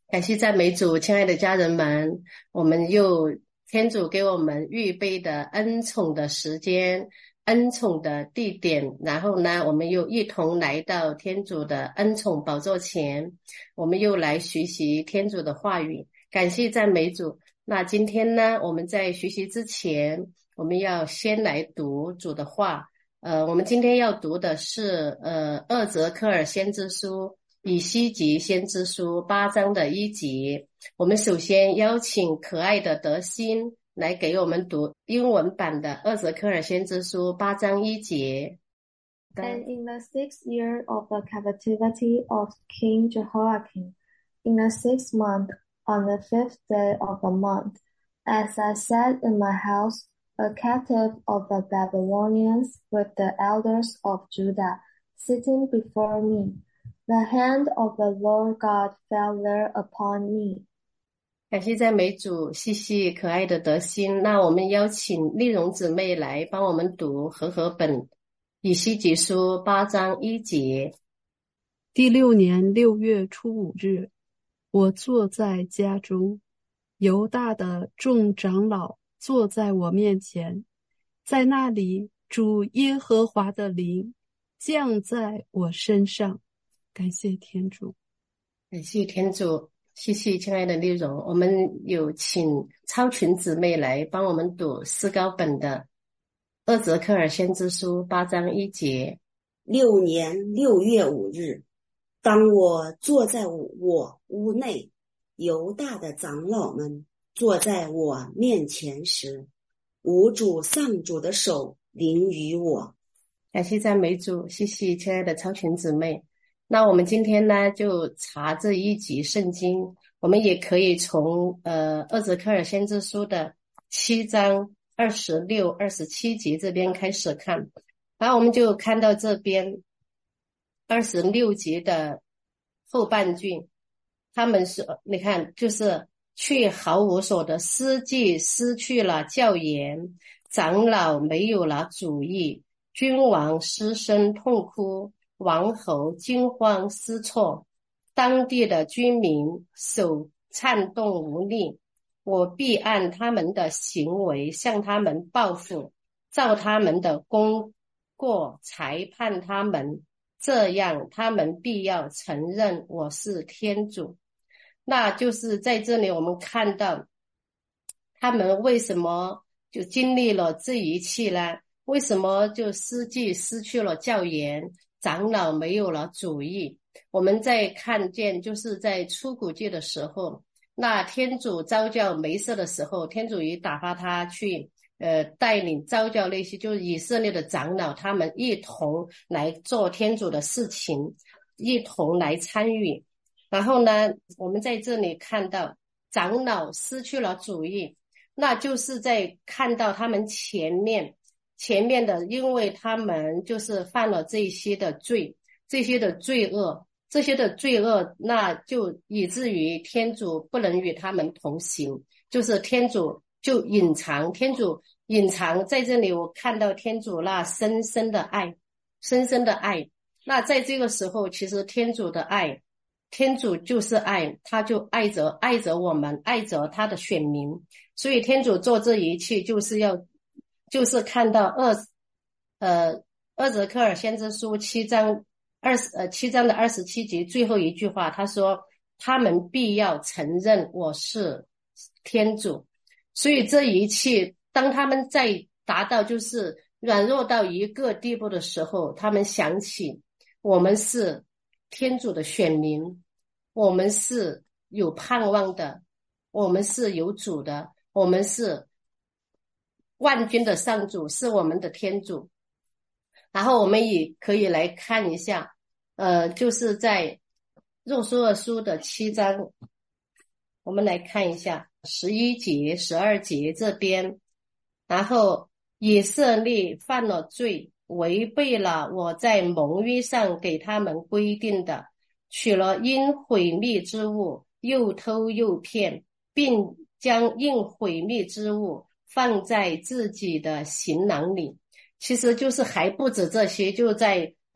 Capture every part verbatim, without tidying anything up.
感谢赞美主，亲爱的家人们，我们又天主给我们预备的恩宠的时间、恩宠的地点，然后呢，我们又一同来到天主的恩宠宝座前，我们又来学习天主的话语。感谢赞美主。那今天呢，我们在学习之前，我们要先来读主的话。呃，我们今天要读的是呃二则科尔先知书。以西结先知书八章的一节，我们首先邀请可爱的德心来给我们读英文版的二则科尔先知书八章一节。 And in the sixth year of the captivity of King Jehoiakim, in the sixth month, on the fifth day of the month, as I sat in my house, a captive of the Babylonians, with the elders of Judah, sitting before me,The hand of the Lord God fell there upon me. 感谢赞美主，谢谢可爱的德心。那我们邀请丽蓉姊妹来帮我们读和合本以西结书八章一节。 第六年六月初五日，我坐在家中，犹大的众长老坐在我面前，在那里主耶和华的灵降在我身上。感谢天主， 感谢天主，谢谢亲爱的丽蓉。我们有请超群姊妹来帮我们读思高本的二则科尔先知书八章一节。 六年六月五日，当我坐在我屋内，犹大的长老们坐在我面前时，无主上主的手临于我。 感谢赞美主，谢谢亲爱的超群姊妹。那我们今天呢，就查这一集圣经，我们也可以从呃二则科尔先知书的七章二十六、二十七节这边开始看，然后我们就看到这边二十六节的后半句，他们是你看，就是却毫无所得，司祭失去了教言，长老没有了主意，君王失声痛哭。王侯惊慌失措，当地的居民手颤动无力。我必按他们的行为向他们报复，照他们的功过裁判他们，这样他们必要承认我是天主。那就是在这里我们看到他们为什么就经历了这一切呢？为什么就司祭失去了教言，长老没有了主意？我们在看见就是在出谷记的时候，那天主召教梅瑟的时候，天主也打发他去呃带领召教那些就是以色列的长老，他们一同来做天主的事情，一同来参与。然后呢，我们在这里看到长老失去了主意，那就是在看到他们前面前面的，因为他们就是犯了这些的罪，这些的罪恶，这些的罪恶，那就以至于天主不能与他们同行，就是天主就隐藏，天主隐藏在这里，我看到天主那深深的爱，深深的爱。那在这个时候，其实天主的爱，天主就是爱，他就爱着爱着我们，爱着他的选民，所以天主做这一切就是要就是看到二呃二则科尔先知书七章二十呃七章的二十七节最后一句话，他说他们必要承认我是天主。所以这一切当他们在达到就是软弱到一个地步的时候，他们想起我们是天主的选民，我们是有盼望的，我们是有主的，我们是万军的上主，是我们的天主。然后我们也可以来看一下呃，就是在若书二书的七章，我们来看一下十一节十二节这边，然后以色列犯了罪，违背了我在盟约上给他们规定的，取了因毁灭之物，又偷又骗，并将因毁灭之物放在自己的行囊里。其实就是还不止这些，就在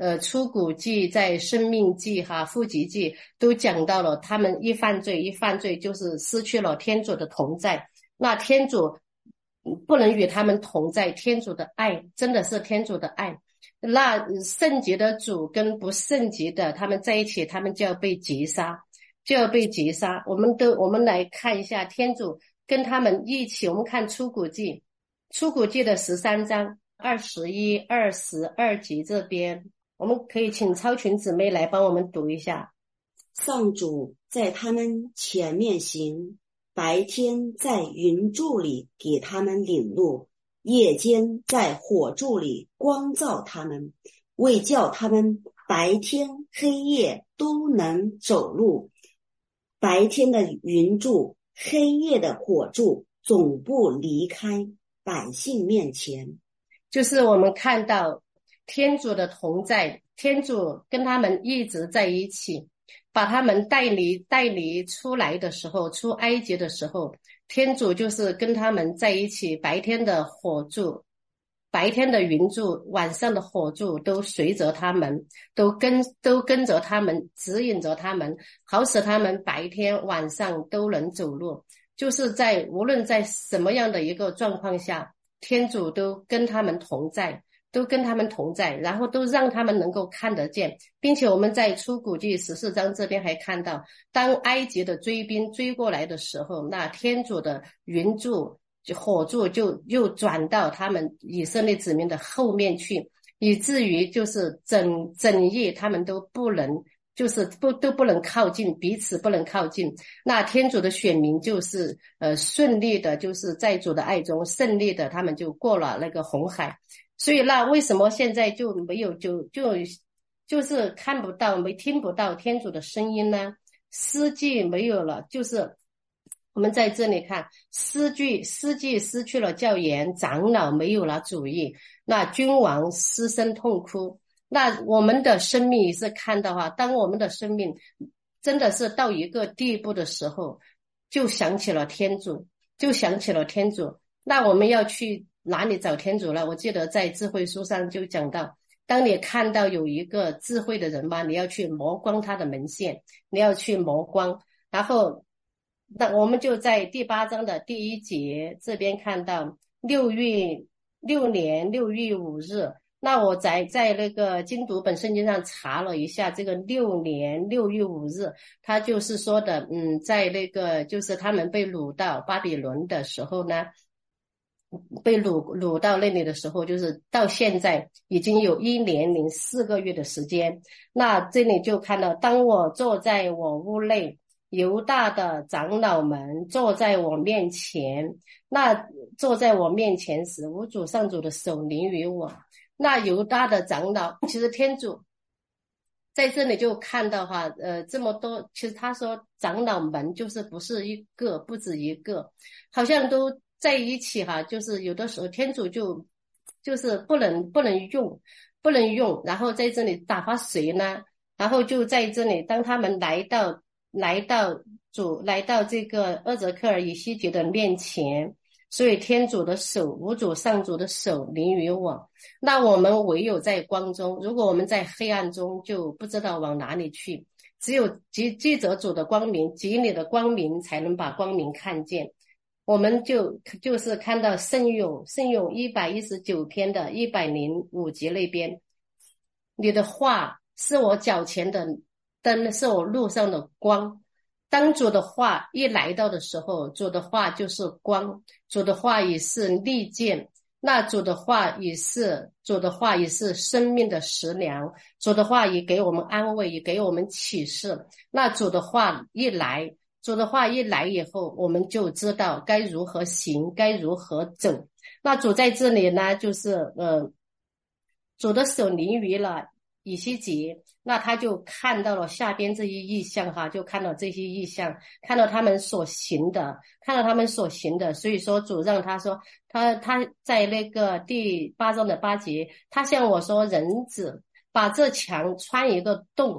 呃出谷记、在生命记哈、富集记都讲到了，他们一犯罪一犯罪就是失去了天主的同在。那天主不能与他们同在，天主的爱真的是天主的爱。那圣洁的主跟不圣洁的他们在一起，他们就要被击杀，就要被击杀。我们都我们来看一下天主跟他们一起，我们看出谷记，出谷记的十三章二十一、二十二节这边，我们可以请超群姊妹来帮我们读一下。 上主在他们前面行，白天在云柱里给他们领路，夜间在火柱里光照他们，为叫他们白天黑夜都能走路。白天的云柱，黑夜的火柱总不离开百姓面前。 就是我们看到天主的同在，天主跟他们一直在一起，把他们带离带离出来的时候，出埃及的时候，天主就是跟他们在一起，白天的火柱，白天的云柱，晚上的火柱都随着他们，都跟都跟着他们，指引着他们，好使他们白天晚上都能走路。就是在无论在什么样的一个状况下，天主都跟他们同在，都跟他们同在，然后都让他们能够看得见。并且我们在出谷记十四章这边还看到，当埃及的追兵追过来的时候，那天主的云柱火柱就又转到他们以色列子民的后面去，以至于就是整整夜他们都不能就是不都不能靠近，彼此不能靠近。那天主的选民就是呃顺利的，就是在主的爱中胜利的，他们就过了那个红海。所以那为什么现在就没有就就就是看不到没听不到天主的声音呢？司祭没有了，就是我们在这里看司祭司祭失去了教言，长老没有了主意，那君王失声痛哭。那我们的生命也是看到啊，当我们的生命真的是到一个地步的时候，就想起了天主，就想起了天主。那我们要去哪里找天主了？我记得在智慧书上就讲到，当你看到有一个智慧的人嘛，你要去磨光他的门线，你要去磨光。然后那我们就在第八章的第一节这边看到六月六年六月五日。那我在在那个精读本圣经上查了一下，这个六年六月五日，他就是说的，嗯，在那个就是他们被掳到巴比伦的时候呢，被掳掳到那里的时候，就是到现在已经有一年零四个月的时间。那这里就看到，当我坐在我屋内，犹大的长老们坐在我面前，那坐在我面前时，无主上主的手临于我。那犹大的长老，其实天主在这里就看到哈，呃，这么多，其实他说长老们就是不是一个，不止一个，好像都在一起哈，就是有的时候天主就就是不能不能用，不能用，然后在这里打发谁呢？然后就在这里，当他们来到来到主来到这个厄泽克尔以西结的面前。所以天主的手，无主上主的手临于我。那我们唯有在光中，如果我们在黑暗中，就不知道往哪里去。只有记记着主的光明，记你的光明，才能把光明看见。我们就就是看到圣咏圣咏一百一十九篇的一百零五节那边，你的话是我脚前的灯，是我路上的光。当主的话一来到的时候，主的话就是光，主的话也是利剑，那主的话也是主的话也是生命的食粮，主的话也给我们安慰，也给我们启示。那主的话一来，主的话一来以后，我们就知道该如何行，该如何走。那主在这里呢，就是呃，主的手临于了以西结，那他就看到了下边这些异象哈，就看到这些异象，看到他们所行的，看到他们所行的。所以说主让他说，他他在那个第八章的八节，他向我说，人子把这墙穿一个洞，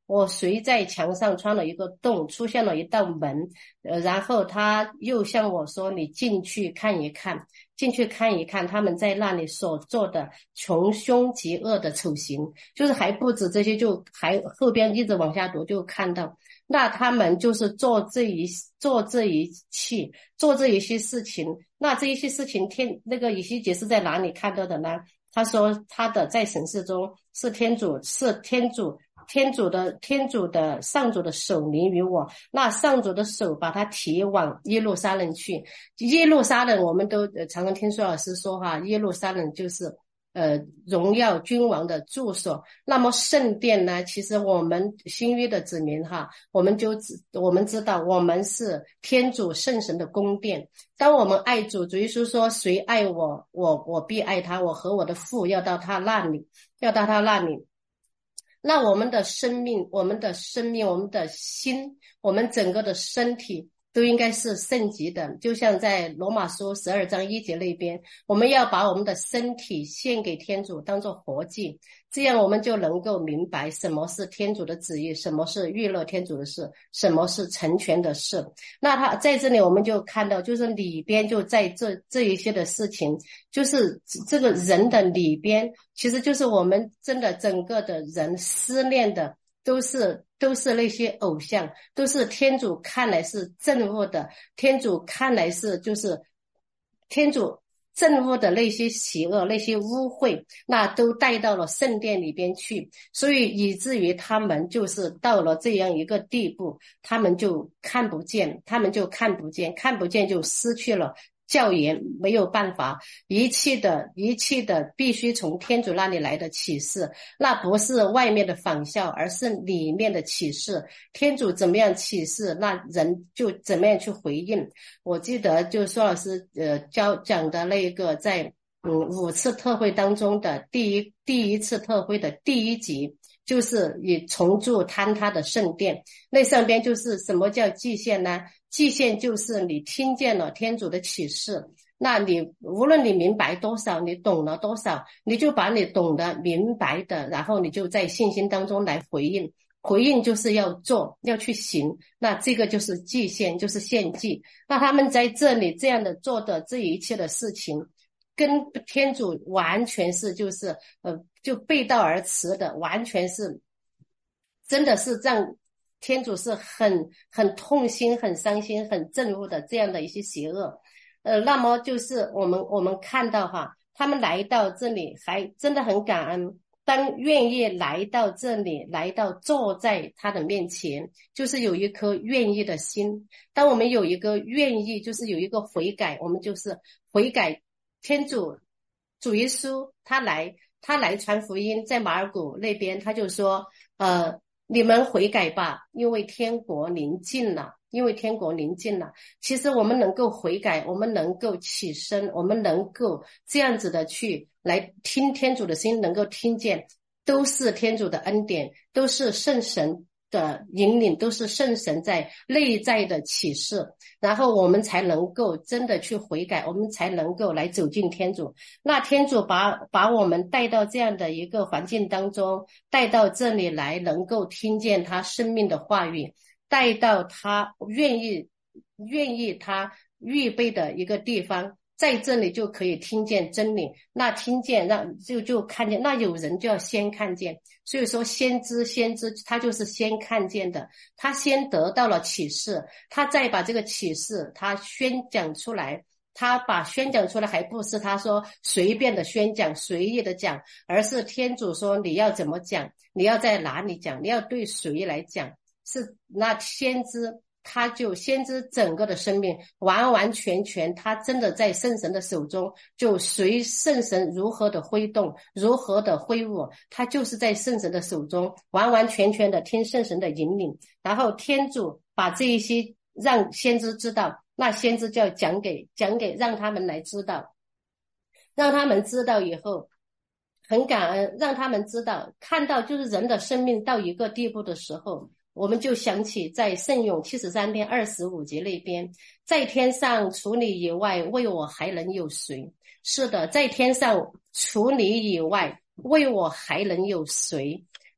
我谁在墙上穿了一个洞，出现了一道门，呃，然后他又向我说，你进去看一看，进去看一看他们在那里所做的穷凶极恶的丑行，就是还不止这些，就还后边一直往下读，就看到那他们就是做这一做这一切做这一些事情，那这一些事情天那个以西结是在哪里看到的呢？他说他的在审视中是天主是天主天主的天主的上主的手临于我，那上主的手把他提往耶路撒冷去。耶路撒冷我们都呃常常听说老师说哈，耶路撒冷就是呃荣耀君王的住所。那么圣殿呢，其实我们新约的子民哈，我们就我们知道我们是天主圣神的宫殿。当我们爱主，主耶稣说谁爱我，我我必爱他，我和我的父要到他那里，要到他那里。那我们的生命，我们的生命，我们的心，我们整个的身体都应该是圣洁的，就像在罗马书十二章一节那边，我们要把我们的身体献给天主当作活祭，这样我们就能够明白什么是天主的旨意，什么是悦乐天主的事，什么是成全的事。那他在这里我们就看到，就是里边就在这这一些的事情，就是这个人的里边，其实就是我们真的整个的人思念的都是都是那些偶像，都是天主看来是憎恶的，天主看来是就是天主憎恶的那些邪恶，那些污秽，那都带到了圣殿里边去，所以以至于他们就是到了这样一个地步，他们就看不见，他们就看不见，看不见就失去了教言，没有办法，一切的一切的必须从天主那里来的启示，那不是外面的仿效，而是里面的启示。天主怎么样启示，那人就怎么样去回应。我记得就苏老师呃教讲的那个在嗯五次特会当中的第一第一次特会的第一集，就是以重铸坍塌的圣殿。那上边就是什么叫祭献呢？祭献就是你听见了天主的启示，那你无论你明白多少，你懂了多少，你就把你懂得明白的，然后你就在信心当中来回应。回应就是要做，要去行，那这个就是祭献，就是献祭。那他们在这里这样的做的这一切的事情，跟天主完全是就是呃就背道而驰的，完全是真的是让天主是很很痛心、很伤心、很憎恶的这样的一些邪恶。呃，那么就是我们我们看到哈，他们来到这里还真的很感恩。当愿意来到这里，来到坐在他的面前，就是有一颗愿意的心。当我们有一个愿意，就是有一个悔改，我们就是悔改。天主主耶稣他来他来传福音，在马尔谷那边他就说呃你们悔改吧，因为天国临近了，因为天国临近了。其实我们能够悔改，我们能够起身，我们能够这样子的去来听天主的心，能够听见，都是天主的恩典，都是圣神的引领，都是圣神在内在的启示，然后我们才能够真的去悔改，我们才能够来走进天主。那天主把把我们带到这样的一个环境当中，带到这里来，能够听见他生命的话语，带到他愿意愿意他预备的一个地方，在这里就可以听见真理。那听见让就就看见，那有人就要先看见。所以说先知先知他就是先看见的，他先得到了启示，他再把这个启示他宣讲出来。他把宣讲出来，还不是他说随便的宣讲随意的讲，而是天主说你要怎么讲，你要在哪里讲，你要对谁来讲。是那先知他就先知整个的生命完完全全他真的在圣神的手中，就随圣神如何的挥动，如何的挥舞，他就是在圣神的手中完完全全的听圣神的引领。然后天主把这一些让先知知道，那先知就要讲给讲给让他们来知道，让他们知道以后很感恩，让他们知道看到就是人的生命到一个地步的时候，我们就想起在圣咏七十三篇二十五节那边，在天上除你以外为我还能有谁？是的，在天上除你以外为我还能有谁？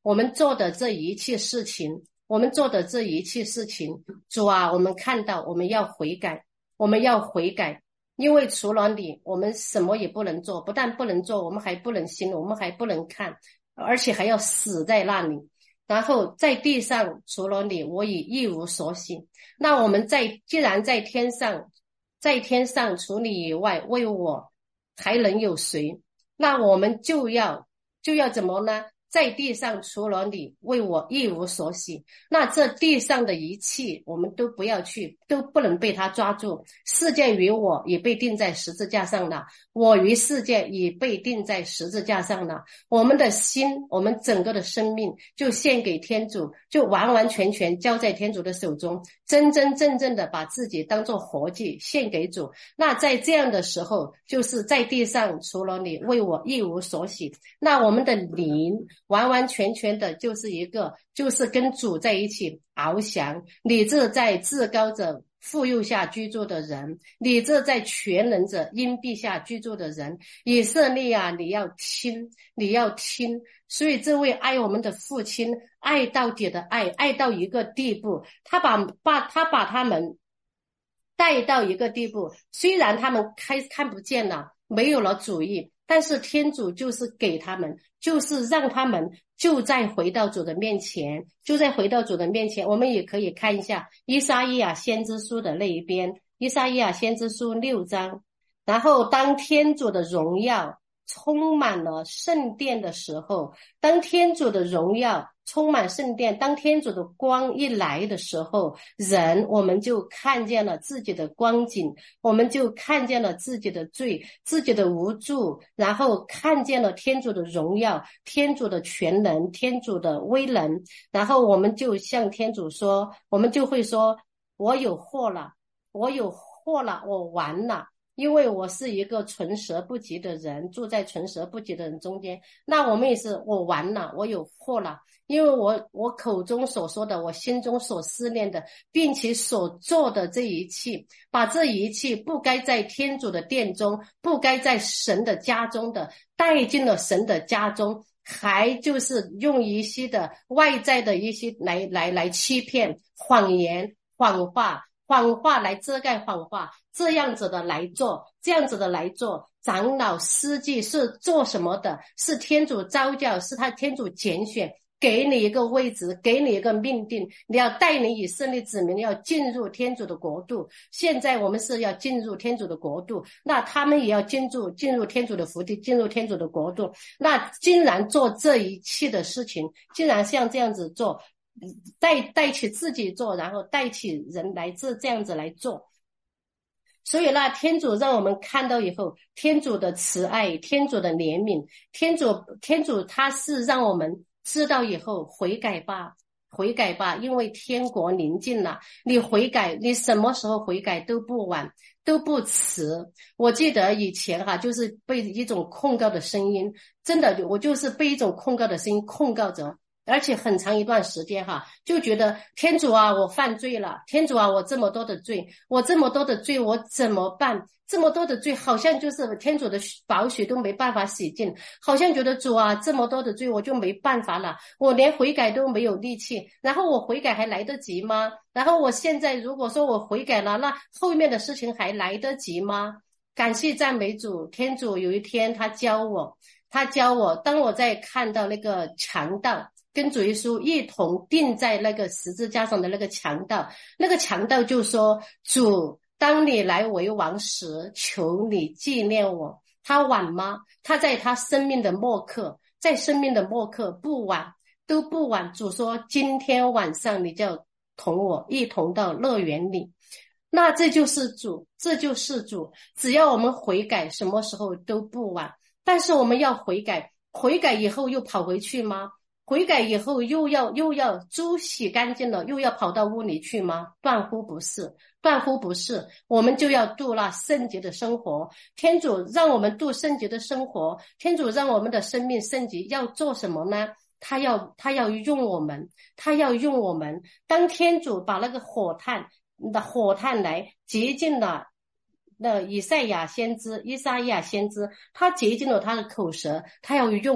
我们做的这一切事情，我们做的这一切事情，主啊，我们看到我们要悔改，我们要悔改，因为除了你，我们什么也不能做，不但不能做，我们还不能行，我们还不能看，而且还要死在那里。然后在地上除了你，我已一无所喜。那我们在既然在天上，在天上除你以外，为我还能有谁？那我们就要就要怎么呢？在地上除了你，为我一无所喜。那这地上的一切我们都不要去，都不能被他抓住。世界与我也被钉在十字架上了，我与世界也被钉在十字架上了。我们的心，我们整个的生命就献给天主，就完完全全交在天主的手中，真真正正的把自己当作活祭献给主。那在这样的时候，就是在地上除了你，为我一无所喜。那我们的灵完完全全的就是一个，就是跟主在一起翱翔。你这在至高者父右下居住的人，你这在全能者荫庇下居住的人，以色列啊，你要听，你要听。所以这位爱我们的父亲，爱到底的爱，爱到一个地步，他把把他把他们带到一个地步，虽然他们开看不见了，没有了主意，但是天主就是给他们，就是让他们就再回到主的面前，就再回到主的面前。我们也可以看一下以赛亚先知书的那一边，以赛亚先知书六章。然后当天主的荣耀充满了圣殿的时候，当天主的荣耀充满圣殿，当天主的光一来的时候，人我们就看见了自己的光景，我们就看见了自己的罪，自己的无助，然后看见了天主的荣耀，天主的全能，天主的威能，然后我们就向天主说，我们就会说，我有祸了，我有祸了，我完了。因为我是一个唇舌不及的人，住在唇舌不及的人中间，那我们也是，我完了，我有祸了。因为我我口中所说的，我心中所思念的，并且所做的这一切，把这一切不该在天主的殿中，不该在神的家中的，带进了神的家中，还就是用一些的外在的一些来来来欺骗、谎言、谎话。谎话来遮盖谎话，这样子的来做，这样子的来做。长老司祭是做什么的？是天主召教，是他天主拣选，给你一个位置，给你一个命定，你要带领以色列子民要进入天主的国度。现在我们是要进入天主的国度，那他们也要进入进入天主的福地，进入天主的国度。那竟然做这一切的事情，竟然像这样子做，带带起自己做，然后带起人来这这样子来做。所以呢，天主让我们看到以后，天主的慈爱，天主的怜悯，天主天主他是让我们知道以后悔改吧，悔改吧，因为天国临近了。你悔改，你什么时候悔改都不晚，都不迟。我记得以前哈，就是被一种控告的声音，真的，我就是被一种控告的声音控告着。而且很长一段时间哈，就觉得天主啊，我犯罪了，天主啊，我这么多的罪，我这么多的罪，我怎么办？这么多的罪，好像就是天主的宝血都没办法洗净，好像觉得主啊，这么多的罪我就没办法了，我连悔改都没有力气，然后我悔改还来得及吗？然后我现在如果说我悔改了，那后面的事情还来得及吗？感谢赞美主，天主有一天他教我，他教我，当我在看到那个强盗跟主耶稣一同钉在那个十字架上的那个强盗，那个强盗就说，主，当你来为王时，求你纪念我。他晚吗？他在他生命的末刻，在生命的末刻不晚，都不晚。主说，今天晚上你就同我一同到乐园里。那这就是主，这就是主。只要我们悔改，什么时候都不晚。但是我们要悔改，悔改以后又跑回去吗？悔改以后又要又要猪洗干净了，又要跑到屋里去吗？断乎不是，断乎不是。我们就要度那圣洁的生活。天主让我们度圣洁的生活，天主让我们的生命圣洁，要做什么呢？他要他要用我们，他要用我们。当天主把那个火炭的火炭来洁净了那以赛亚先知、以赛亚先知，他洁净了他的口舌，他要用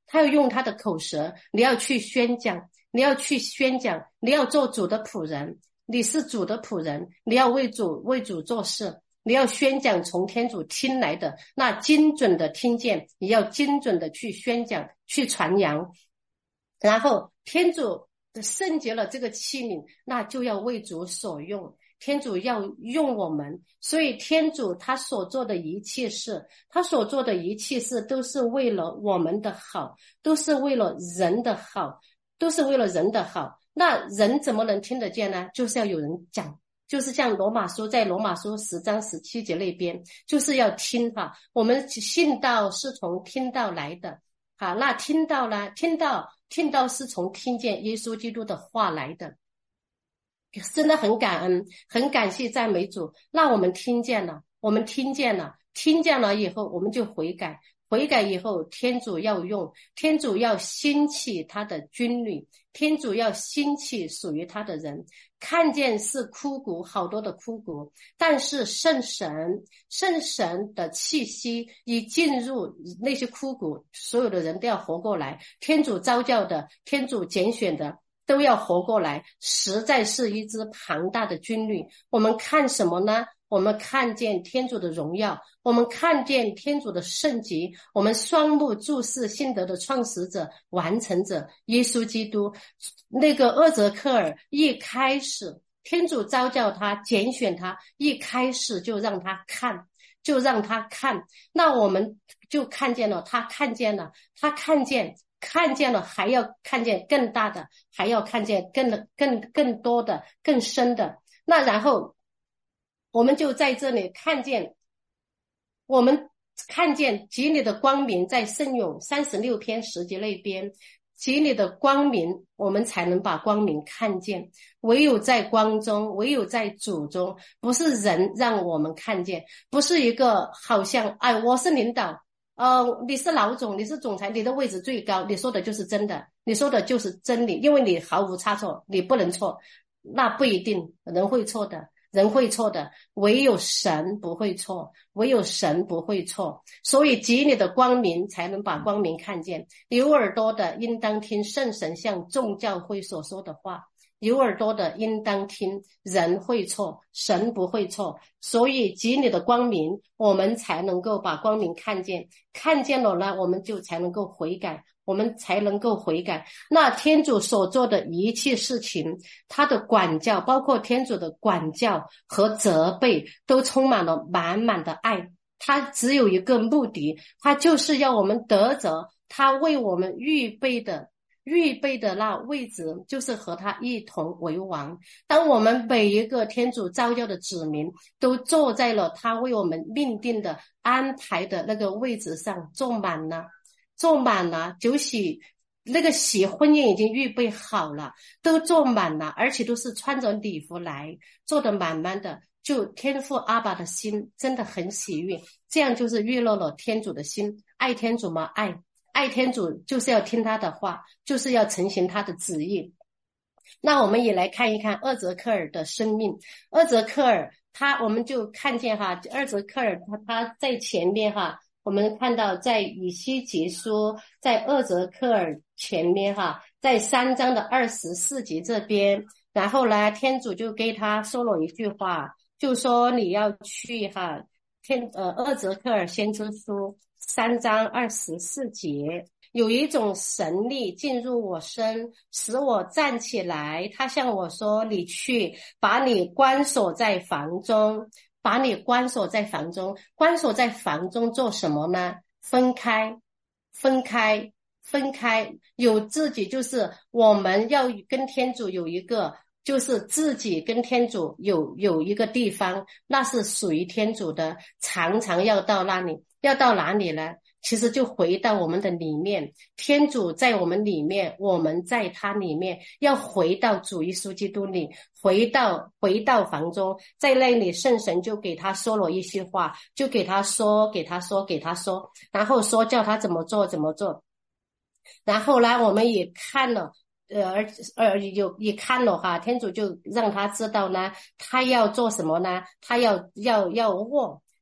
他要用他的口舌，你要去宣讲，你要去宣讲，你要做主的仆人，你是主的仆人，你要为主为主做事，你要宣讲从天主听来的，那精准的听见，你要精准的去宣讲去传扬。然后天主的圣洁了这个器皿，那就要为主所用，天主要用我们，所以天主他所做的一切事，他所做的一切事都是为了我们的好，都是为了人的好，都是为了人的好。那人怎么能听得见呢？就是要有人讲，就是像罗马书，在罗马书十章十七节那边，就是要听哈。我们信道是从听道来的，好，那听道呢？听道听道是从听见耶稣基督的话来的。真的很感恩，很感谢赞美主。那我们听见了，我们听见了，听见了以后，我们就悔改。悔改以后，天主要用，天主要兴起他的军旅，天主要兴起属于他的人。看见是枯骨，好多的枯骨，但是圣神，圣神的气息一进入那些枯骨，所有的人都要活过来。天主召叫的，天主拣选的，都要活过来，实在是一支庞大的军旅。我们看什么呢？我们看见天主的荣耀，我们看见天主的圣洁，我们双目注视信德的创始者、完成者耶稣基督。那个厄泽克尔一开始，天主召叫他，拣选他，一开始就让他看，就让他看。那我们就看见了，他看见了，他看见。看见了，还要看见更大的，还要看见更更更多的、更深的。那然后我们就在这里看见，我们看见极里的光明，在圣咏三十六篇十节那边，极里的光明，我们才能把光明看见。唯有在光中，唯有在主中，不是人让我们看见，不是一个好像哎，我是领导。呃，你是老总，你是总裁，你的位置最高，你说的就是真的，你说的就是真理，因为你毫无差错，你不能错。那不一定，人会错的，人会错的，唯有神不会错，唯有神不会错。所以极你的光明才能把光明看见。有耳朵的应当听圣神向众教会所说的话，有耳朵的应当听，人会错，神不会错。所以极你的光明，我们才能够把光明看见，看见了呢，我们就才能够悔改，我们才能够悔改。那天主所做的一切事情，他的管教，包括天主的管教和责备，都充满了满满的爱。他只有一个目的，他就是要我们得着他为我们预备的预备的那位置，就是和他一同为王。当我们每一个天主召叫的子民都坐在了他为我们命定的安排的那个位置上，坐满了坐满了，酒喜那个喜婚宴已经预备好了，都坐满了，而且都是穿着礼服来，坐得满满的，就天父阿爸的心真的很喜悦。这样就是悦乐了天主的心。爱天主吗？爱爱天主就是要听他的话，就是要承行他的旨意。那我们也来看一看厄泽克尔的生命。厄泽克尔他，我们就看见哈，厄泽克尔他他在前面哈，我们看到在以西结书，在厄泽克尔前面哈，在三章的二十四节这边，然后呢，天主就给他说了一句话，就说你要去哈，天呃厄泽克尔先知书三章二十四节，有一种神力进入我身，使我站起来。他向我说：“你去，把你关锁在房中，把你关锁在房中。关锁在房中做什么呢？分开，分开，分开。有自己，就是我们要跟天主有一个。”就是自己跟天主有有一个地方，那是属于天主的，常常要到那里。要到哪里呢？其实就回到我们的里面，天主在我们里面，我们在他里面，要回到主耶稣基督里，回到回到房中，在那里圣神就给他说了一些话，就给他说给他说给他说，然后说叫他怎么做怎么做。然后呢，我们也看了呃，而而有也看了哈，天主就让他知道呢，他要做什么呢？他要要要握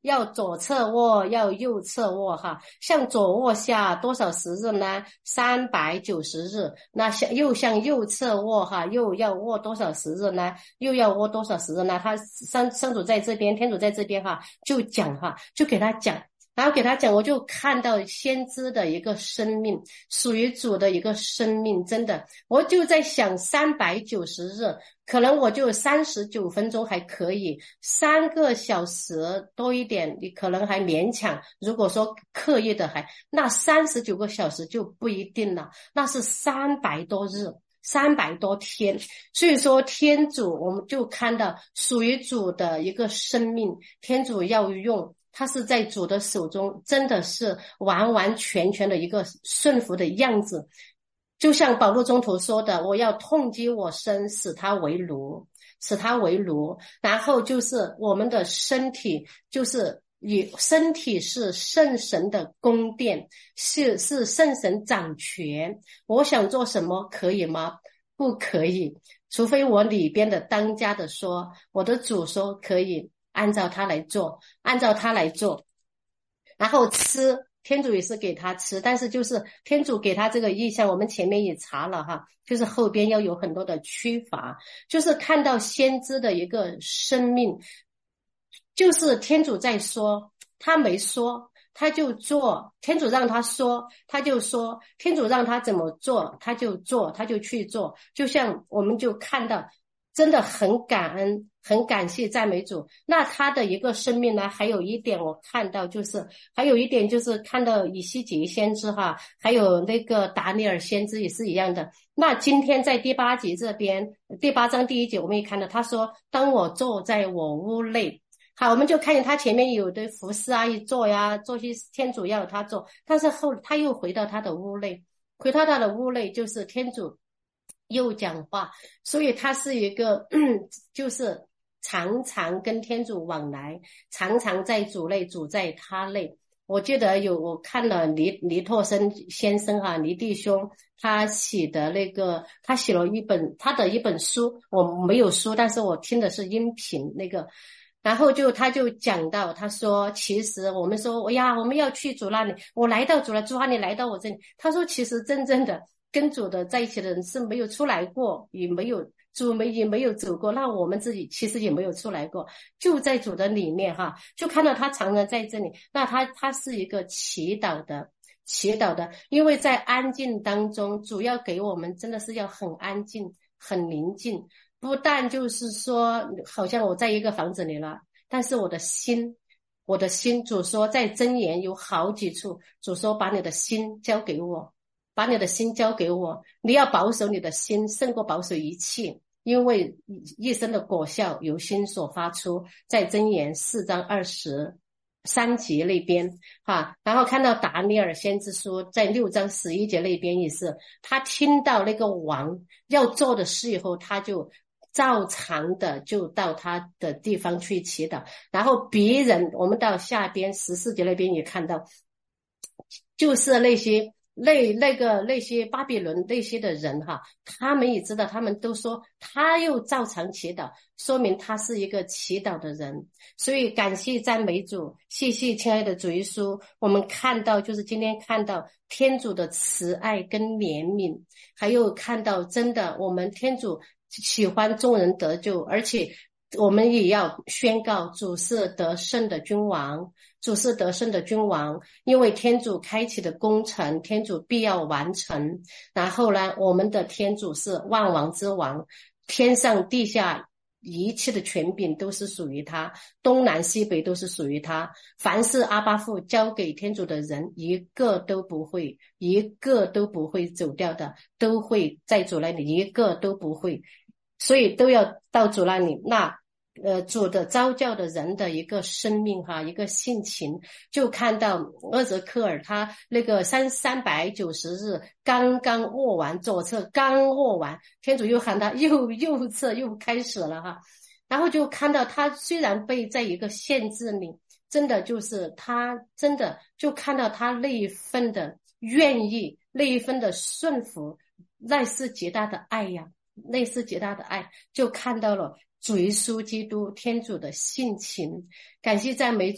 要左侧卧，要右侧卧哈。向左卧下多少时日呢？三百九十日。那向又向右侧卧哈，又要卧多少时日呢？又要卧多少时日呢？他上上主在这边，天主在这边哈，就讲哈，就给他讲。然后给他讲，我就看到先知的一个生命，属于主的一个生命，真的，我就在想三百九十日，可能我就三十九分钟还可以，三个小时多一点，你可能还勉强，如果说刻意的还，那三十九个小时就不一定了，那是三百多日。三百多天，所以说天主，我们就看到属于主的一个生命，天主要用，他是在主的手中，真的是完完全全的一个顺服的样子。就像保禄宗徒说的，我要痛击我身，使他为奴，使他为奴。然后就是我们的身体，就是以身体是圣神的宫殿，是是圣神掌权。我想做什么可以吗？不可以，除非我里边的当家的说，我的主说可以，按照他来做，按照他来做。然后吃，天主也是给他吃，但是就是天主给他这个意向，我们前面也查了哈，就是后边要有很多的区罚，就是看到先知的一个生命，就是天主在说，他没说他就做，天主让他说他就说，天主让他怎么做他就做，他就去做。就像我们就看到真的很感恩，很感谢赞美主。那他的一个生命呢，还有一点我看到就是还有一点就是看到以西结先知哈，还有那个达尼尔先知也是一样的。那今天在第八节这边，第八章第一节我们也看到，他说当我坐在我屋内，好，我们就看见他前面有的服侍阿姨做呀，做些天主要他做，但是后他又回到他的屋内，回到他的屋内就是天主又讲话，所以他是一个就是常常跟天主往来，常常在主内，主在他内。我记得有我看了尼尼托生先生哈，尼弟兄他写的那个，他写了一本他的一本书，我没有书，但是我听的是音频那个。然后就他就讲到，他说其实我们说哎呀我们要去主那里，我来到主了，主啊你来到我这里，他说其实真正的跟主的在一起的人是没有出来过，也没有主没也没有走过，那我们自己其实也没有出来过，就在主的里面哈，就看到他常常在这里。那他他是一个祈祷的祈祷的，因为在安静当中，主要给我们真的是要很安静很宁静，不但就是说好像我在一个房子里了，但是我的心我的心主说在箴言有好几处，主说把你的心交给我，把你的心交给我，你要保守你的心胜过保守一切，因为一生的果效由心所发出，在箴言四章二十三节那边哈，然后看到达尼尔先知书在六章十一节那边也是，他听到那个王要做的事以后，他就照常的就到他的地方去祈祷。然后别人我们到下边十四节那边也看到，就是那些那那个那些巴比伦那些的人哈，他们也知道，他们都说他又照常祈祷，说明他是一个祈祷的人。所以感谢赞美主，谢谢亲爱的主耶稣，我们看到就是今天看到天主的慈爱跟怜悯，还有看到真的我们天主喜欢众人得救，而且我们也要宣告主是得胜的君王，主是得胜的君王，因为天主开启的工程，天主必要完成。然后呢，我们的天主是万王之王，天上地下一切的权柄都是属于他，东南西北都是属于他。凡是阿爸父交给天主的人，一个都不会一个都不会走掉的，都会在主那里，一个都不会，所以都要到主那里。那呃，主的召教的人的一个生命哈，一个性情，就看到厄泽克尔他那个三三百九十日刚刚握完，左侧刚握完，天主又喊他右右侧又开始了哈，然后就看到他虽然被在一个限制里，真的就是他真的就看到他那一份的愿意，那一份的顺服，那是极大的爱呀，那是极大的爱，就看到了主耶稣基督天主的性情。感谢赞美主，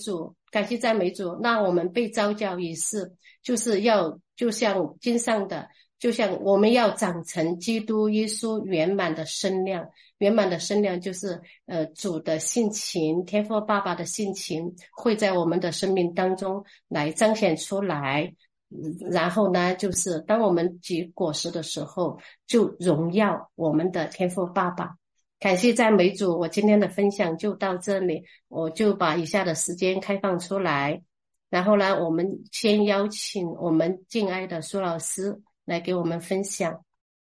感谢赞美主。那我们被召叫也是，就是要就像经上的，就像我们要长成基督耶稣圆满的身量，圆满的身量就是呃主的性情，天父爸爸的性情会在我们的生命当中来彰显出来。然后呢，就是当我们结果实的时候，就荣耀我们的天父爸爸。感谢赞美主，我今天的分享就到这里，我就把以下的时间开放出来。然后呢，我们先邀请我们敬爱的苏老师来给我们分享。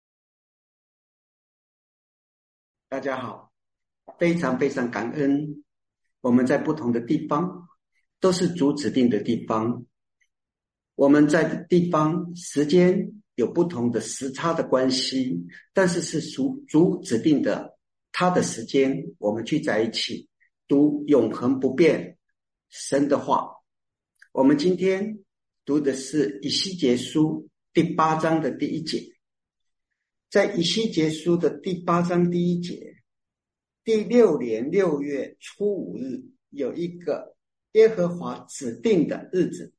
大家好，非常非常感恩，我们在不同的地方都是主指定的地方，我们在的地方时间有不同的时差的关系，但是是属主指定的他的时间，我们聚在一起读永恒不变神的话。我们今天读的是以西结书第八章的第一节。在以西结书的第八章第一节，第六年六月初五日有一个耶和华指定的日子，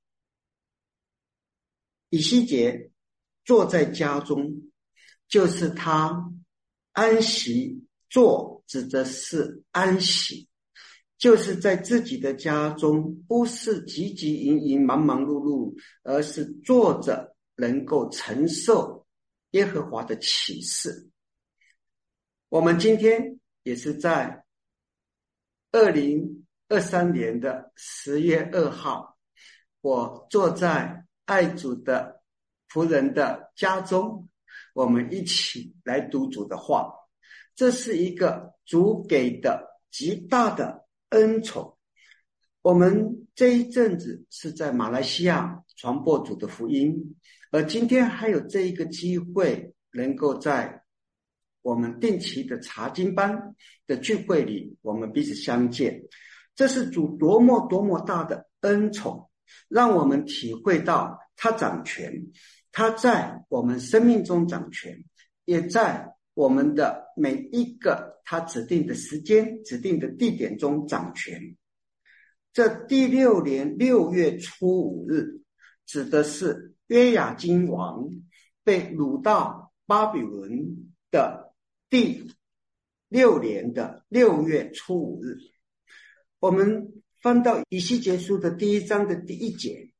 以西结坐在家中，就是他安息，坐指的是安息，就是在自己的家中，不是汲汲营营忙忙碌碌，而是坐着能够承受耶和华的启示。我们今天也是在二零二三年的十月二号，我坐在爱主的仆人的家中，我们一起来读主的话。这是一个主给的极大的恩宠。我们这一阵子是在马来西亚传播主的福音，而今天还有这一个机会，能够在我们定期的查经班的聚会里，我们彼此相见。这是主多么多么大的恩宠，让我们体会到他掌权，他在我们生命中掌权，也在我们的每一个他指定的时间、指定的地点中掌权。这第六年六月初五日，指的是约雅斤王被掳到巴比伦的第六年的六月初五日。我们翻到以西结书的第一章的第一节，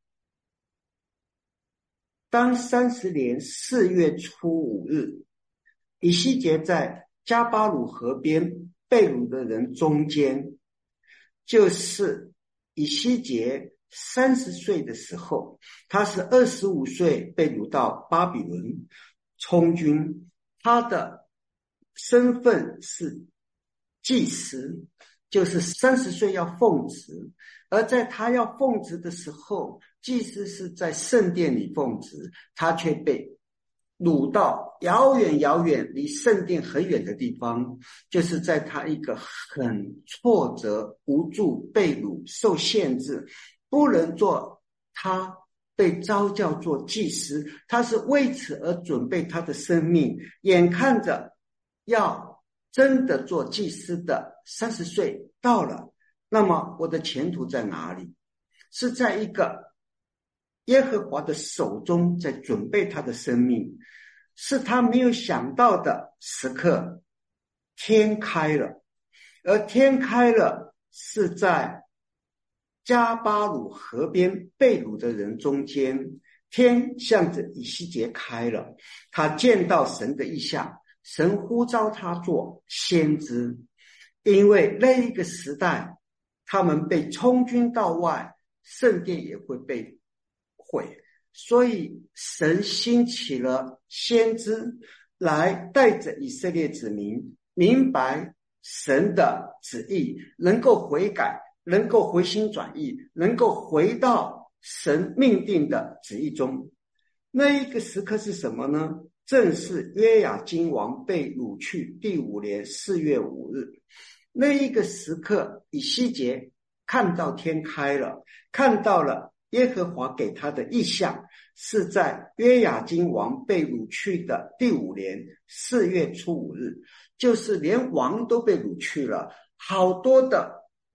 当三十年四月初五日，以西结在加巴鲁河边被掳的人中间，就是以西结三十岁的时候，他是二十五岁被掳到巴比伦充军，他的身份是祭司，就是三十岁要奉职，而在他要奉职的时候，祭司是在圣殿里奉职，他却被掳到遥远遥远离圣殿很远的地方，就是在他一个很挫折、无助、被掳、受限制，不能做他被召叫做祭司，他是为此而准备他的生命，眼看着要真的做祭司的三十岁到了，那么我的前途在哪里？是在一个耶和华的手中在准备他的生命，是他没有想到的时刻，天开了，而天开了是在加巴鲁河边被掳的人中间，天向着以西结开了，他见到神的异象，神呼召他做先知，因为那一个时代他们被充军到外，圣殿也会被毁，所以神兴起了先知来带着以色列子民明白神的旨意，能够悔改，能够回心转意，能够回到神命定的旨意中。那一个时刻是什么呢？正是约雅斤王被掳去第五年四月五日。那一个时刻，以西结看到天开了，看到了耶和华给他的异象，是在约雅斤王被掳去的第五年四月初五日，就是连王都被掳去了，好多的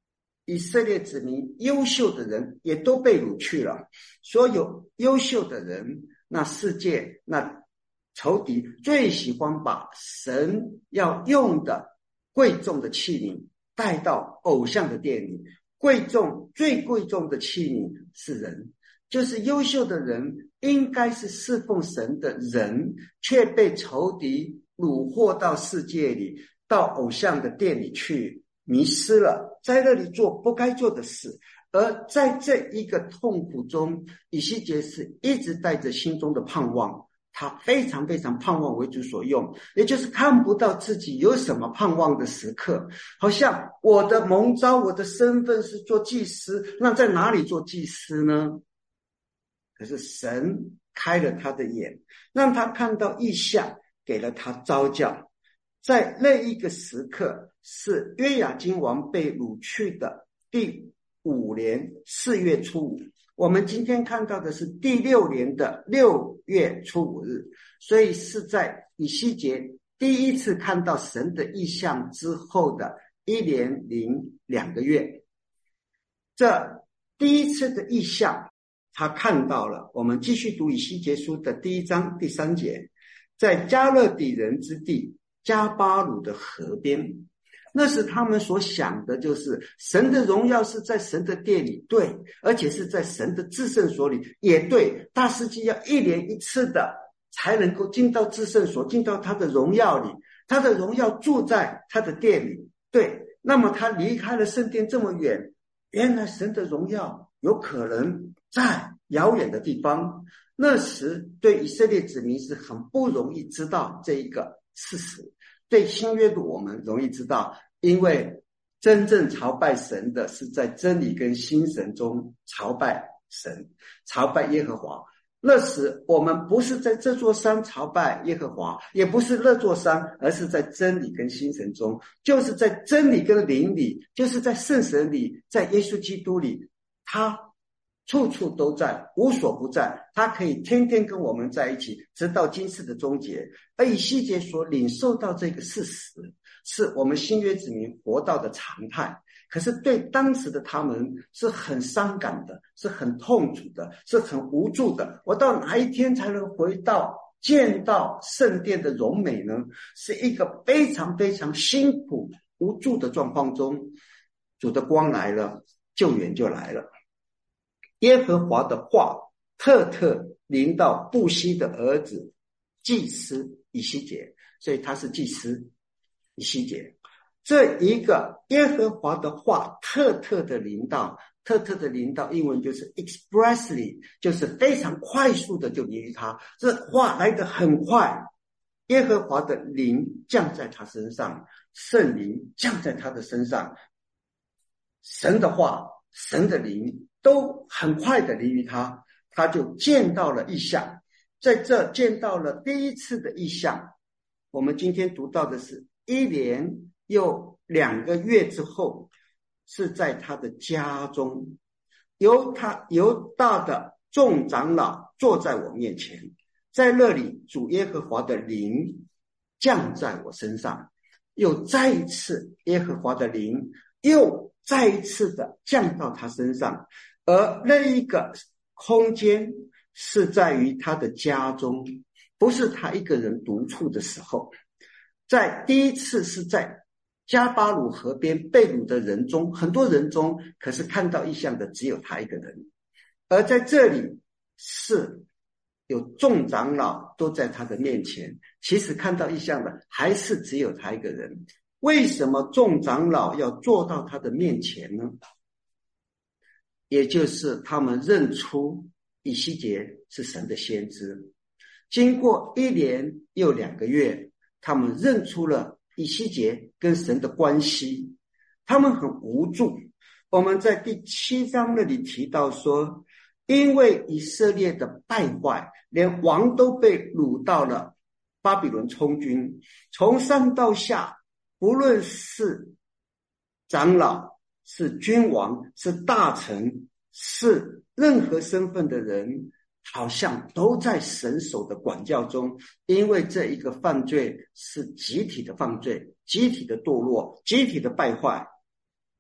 以色列子民优秀的人也都被掳去了。所有优秀的人，那世界那仇敌最喜欢把神要用的贵重的器皿带到偶像的店里。贵重最贵重的器皿是人，就是优秀的人应该是侍奉神的人，却被仇敌掳获到世界里，到偶像的店里去迷失了，在那里做不该做的事。而在这一个痛苦中，以西结是一直带着心中的盼望，他非常非常盼望为主所用，也就是看不到自己有什么盼望的时刻，好像我的蒙召，我的身份是做祭司，那在哪里做祭司呢？可是神开了他的眼，让他看到异象，给了他召教。在那一个时刻，是约雅斤王被掳去的第五年四月初五，我们今天看到的是第六年的六月初五日，所以是在以西结第一次看到神的异象之后的一年零两个月。这第一次的异象他看到了，我们继续读以西结书的第一章第三节，在加勒底人之地加巴鲁的河边，那时他们所想的就是神的荣耀是在神的殿里，对，而且是在神的至圣所里，也对，大司祭要一年一次的才能够进到至圣所，进到他的荣耀里，他的荣耀住在他的殿里，对，那么他离开了圣殿这么远，原来神的荣耀有可能在遥远的地方。那时对以色列子民是很不容易知道这一个事实，对新约的我们容易知道，因为真正朝拜神的是在真理跟心神中朝拜神，朝拜耶和华。那时我们不是在这座山朝拜耶和华，也不是那座山，而是在真理跟心神中，就是在真理跟灵里，就是在圣神里，在耶稣基督里，他处处都在，无所不在，他可以天天跟我们在一起，直到今世的终结。而以西结所领受到这个事实，是我们新约子民活到的常态，可是对当时的他们是很伤感的，是很痛楚的，是很无助的。我到哪一天才能回到见到圣殿的荣美呢？是一个非常非常辛苦无助的状况中，主的光来了，救援就来了。耶和华的话特特临到布西的儿子祭司以西结，所以他是祭司以西结。这一个耶和华的话特特的临到，特特的临到，英文就是 expressly， 就是非常快速的就临于他，这话来得很快。耶和华的灵降在他身上，圣灵降在他的身上，神的话，神的灵都很快的临于他，他就见到了异象。在这见到了第一次的异象，我们今天读到的是一年又两个月之后，是在他的家中，由他犹大的众长老坐在我面前，在那里主耶和华的灵降在我身上，又再一次耶和华的灵又再一次的降到他身上，而那一个空间是在于他的家中，不是他一个人独处的时候。在第一次是在加巴鲁河边被掳的人中，很多人中，可是看到异象的只有他一个人。而在这里是有众长老都在他的面前，其实看到异象的还是只有他一个人。为什么众长老要坐到他的面前呢？也就是他们认出以西结是神的先知。经过一年又两个月，他们认出了以西结跟神的关系，他们很无助。我们在第七章那里提到说，因为以色列的败坏，连王都被掳到了巴比伦充军，从上到下，不论是长老，是君王，是大臣，是任何身份的人，好像都在神手的管教中。因为这一个犯罪是集体的犯罪，集体的堕落，集体的败坏。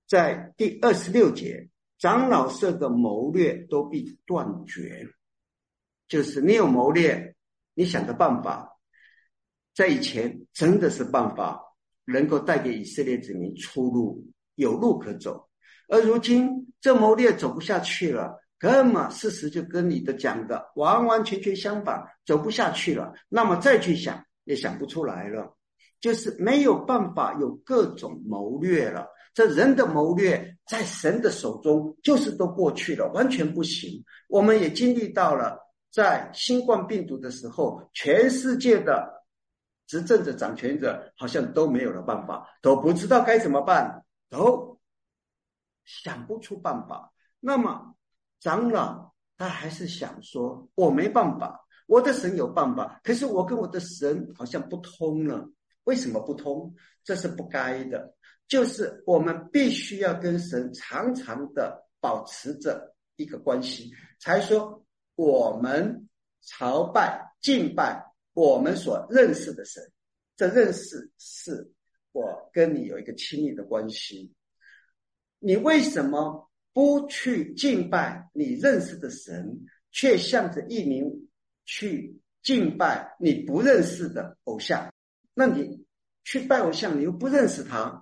在第二十六节，长老社的谋略都必断绝。就是你有谋略，你想的办法，在以前真的是办法，能够带给以色列子民出路，有路可走。而如今这谋略走不下去了，根本事实就跟你的讲的完完全全相反，走不下去了，那么再去想也想不出来了，就是没有办法有各种谋略了。这人的谋略在神的手中就是都过去了，完全不行。我们也经历到了在新冠病毒的时候，全世界的执政者掌权者好像都没有了办法，都不知道该怎么办，都想不出办法。那么长老他还是想说，我没办法，我的神有办法，可是我跟我的神好像不通了。为什么不通？这是不该的，就是我们必须要跟神常常的保持着一个关系，才说我们朝拜敬拜我们所认识的神，这认识是我跟你有一个亲密的关系。你为什么不去敬拜你认识的神，却向着异名去敬拜你不认识的偶像？那你去拜偶像，你又不认识他，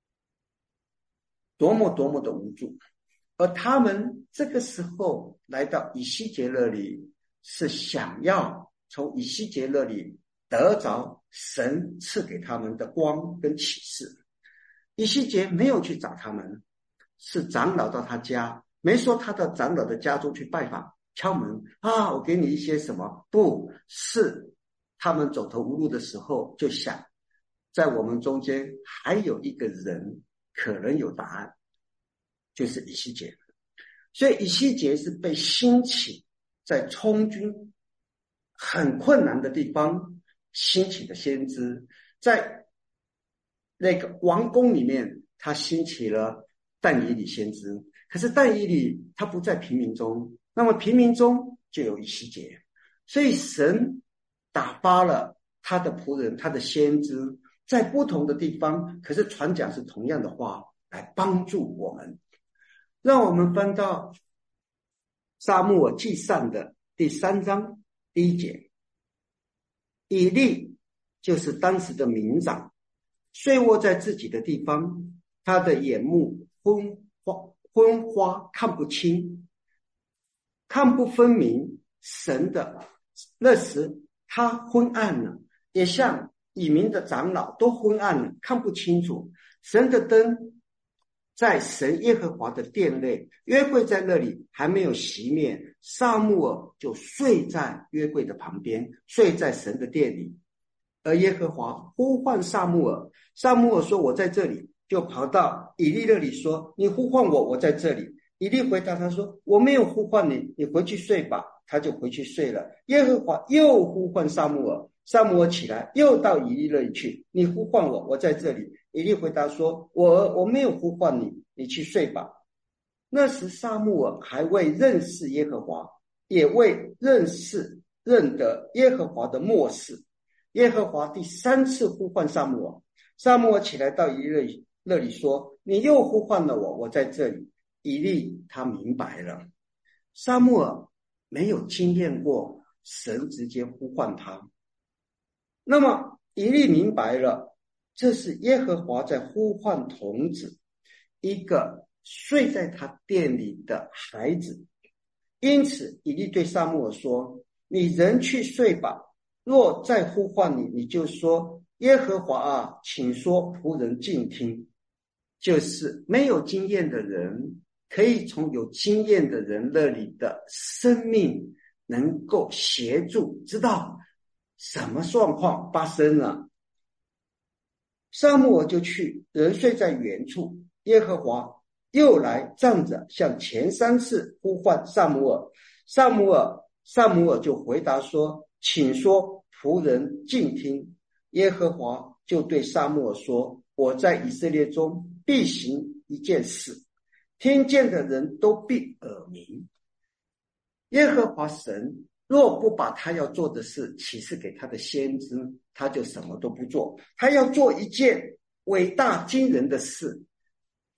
多么多么的无助。而他们这个时候来到以西结那里，是想要从以西结那里得着神赐给他们的光跟启示。以西结没有去找他们，是长老到他家，没说他到长老的家中去拜访敲门啊，我给你一些什么，不是他们走投无路的时候就想，在我们中间还有一个人可能有答案，就是以西结。所以以西结是被兴起在充军很困难的地方兴起的先知，在那个王宫里面他兴起了但以理先知，可是但以理他不在平民中，那么平民中就有以西结。所以神打发了他的仆人，他的先知在不同的地方，可是传讲是同样的话来帮助我们。让我们翻到撒母耳记上的第三章第一节，以利就是当时的民长，睡卧在自己的地方，他的眼目昏花昏花，看不清，看不分明神的。那时他昏暗了，也像以民的长老都昏暗了，看不清楚。神的灯在神耶和华的殿内，约柜在那里还没有熄灭，撒母耳就睡在约柜的旁边，睡在神的殿里。而耶和华呼唤撒母耳，撒母耳说我在这里，就跑到以利那里说，你呼唤我，我在这里。以利回答他说，我没有呼唤你，你回去睡吧。他就回去睡了。耶和华又呼唤撒母耳，撒母耳起来，又到以利那里去，你呼唤我，我在这里。以利回答说，我我没有呼唤你，你去睡吧。那时撒母耳还未认识耶和华，也未认识认得耶和华的默示。耶和华第三次呼唤撒母耳，撒母耳起来到以利那里说，你又呼唤了我，我在这里。以利他明白了，撒母耳没有经验过神直接呼唤他，那么以利明白了，这是耶和华在呼唤童子，一个睡在他殿里的孩子。因此以利对撒母耳说，你人去睡吧，若再呼唤你，你就说，耶和华啊，请说，仆人静听。就是没有经验的人可以从有经验的人那里的生命能够协助知道什么状况发生了。撒母耳就去，人睡在原处，耶和华又来站着，向前三次呼唤撒母耳，撒母耳撒母耳就回答说，请说，仆人静听。耶和华就对撒母耳说，我在以色列中必行一件事，听见的人都必耳鸣。耶和华神若不把他要做的事启示给他的先知，他就什么都不做。他要做一件伟大惊人的事，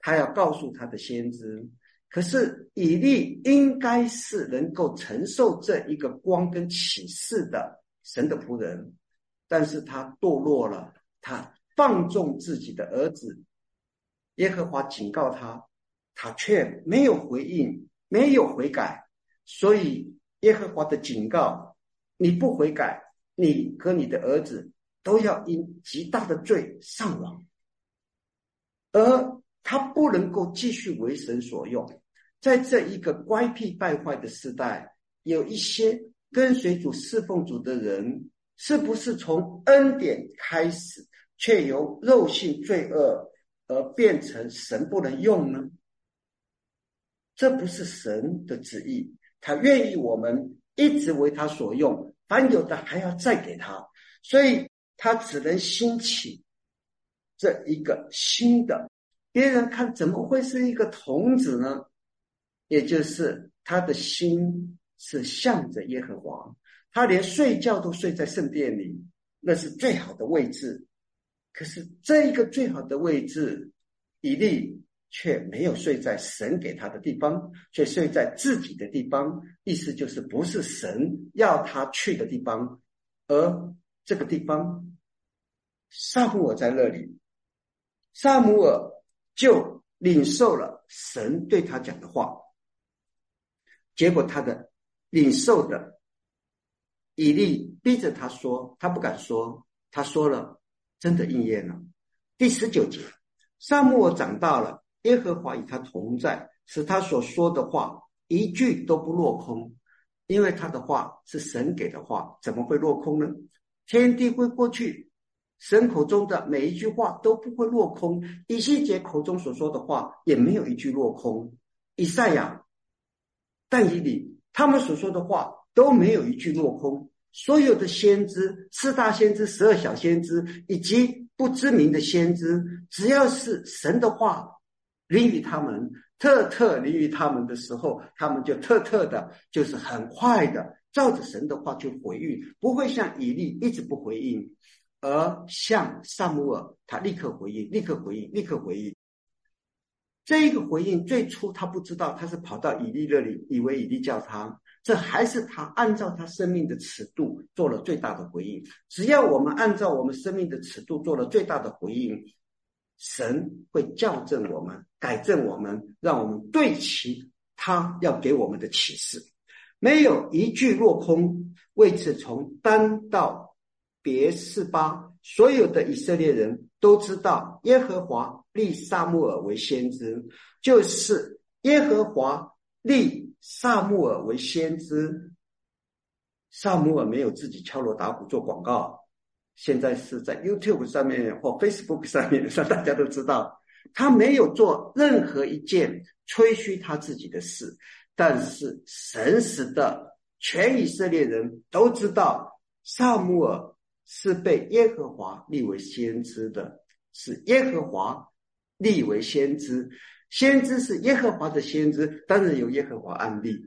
他要告诉他的先知。可是以利应该是能够承受这一个光跟启示的神的仆人，但是他堕落了，他放纵自己的儿子。耶和华警告他，他却没有回应，没有悔改。所以耶和华的警告，你不悔改，你和你的儿子都要因极大的罪上亡。而他不能够继续为神所用。在这一个乖僻败坏的时代，有一些跟随主侍奉主的人，是不是从恩典开始，却由肉性罪恶而变成神不能用呢？这不是神的旨意，他愿意我们一直为他所用，凡有的还要再给他，所以他只能兴起这一个新的。别人看怎么会是一个童子呢？也就是他的心是向着耶和华，他连睡觉都睡在圣殿里，那是最好的位置。可是这一个最好的位置，以利却没有睡在神给他的地方，却睡在自己的地方，意思就是不是神要他去的地方。而这个地方撒母耳在那里，撒母耳就领受了神对他讲的话，结果他的领受的以利逼着他说，他不敢说，他说了，真的应验了。第十九节，撒母耳长大了，耶和华与他同在，使他所说的话一句都不落空。因为他的话是神给的话，怎么会落空呢？天地会过去，神口中的每一句话都不会落空。以西结口中所说的话也没有一句落空，以赛亚、但以理他们所说的话都没有一句落空。所有的先知，四大先知、十二小先知以及不知名的先知，只要是神的话临于他们，特特临于他们的时候，他们就特特的，就是很快的照着神的话去回应，不会像以利一直不回应，而像撒母耳他立刻回应，立刻回应，立刻回应。这一个回应最初他不知道，他是跑到以利那里，以为以利叫他，这还是他按照他生命的尺度做了最大的回应。只要我们按照我们生命的尺度做了最大的回应，神会校正我们，改正我们，让我们对齐他要给我们的启示，没有一句落空。为此从丹到别是巴，所有的以色列人都知道耶和华立撒母耳为先知，就是耶和华立撒母耳为先知。撒母耳没有自己敲锣打鼓做广告，现在是在 YouTube 上面或 Facebook 上面，让大家都知道他没有做任何一件吹嘘他自己的事，但是神使的全以色列人都知道撒母耳是被耶和华立为先知的，是耶和华立为先知，先知是耶和华的先知，当然由耶和华按立。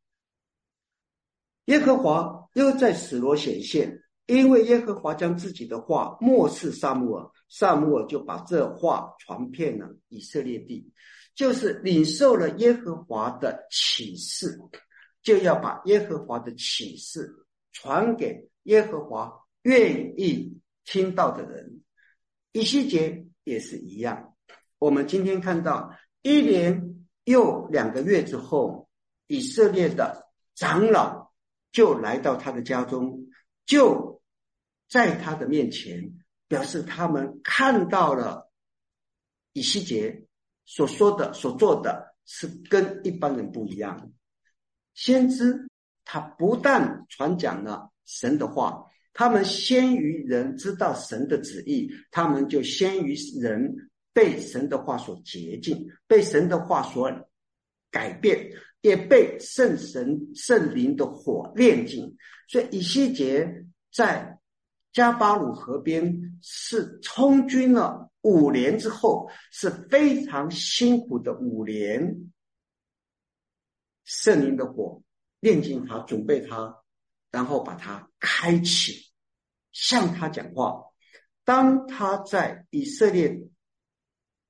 耶和华又在史罗显现，因为耶和华将自己的话默示撒母耳，撒母耳就把这话传遍了以色列地，就是领受了耶和华的启示，就要把耶和华的启示传给耶和华愿意听到的人。以西结也是一样，我们今天看到一年又两个月之后，以色列的长老就来到他的家中，就在他的面前表示他们看到了以西结所说的所做的是跟一般人不一样。先知他不但传讲了神的话，他们先于人知道神的旨意，他们就先于人被神的话所洁净，被神的话所改变，也被圣神圣灵的火炼净。所以以西结在加巴鲁河边是充军了五年之后，是非常辛苦的五年，圣灵的火炼净他，准备他，然后把他开启，向他讲话。当他在以色列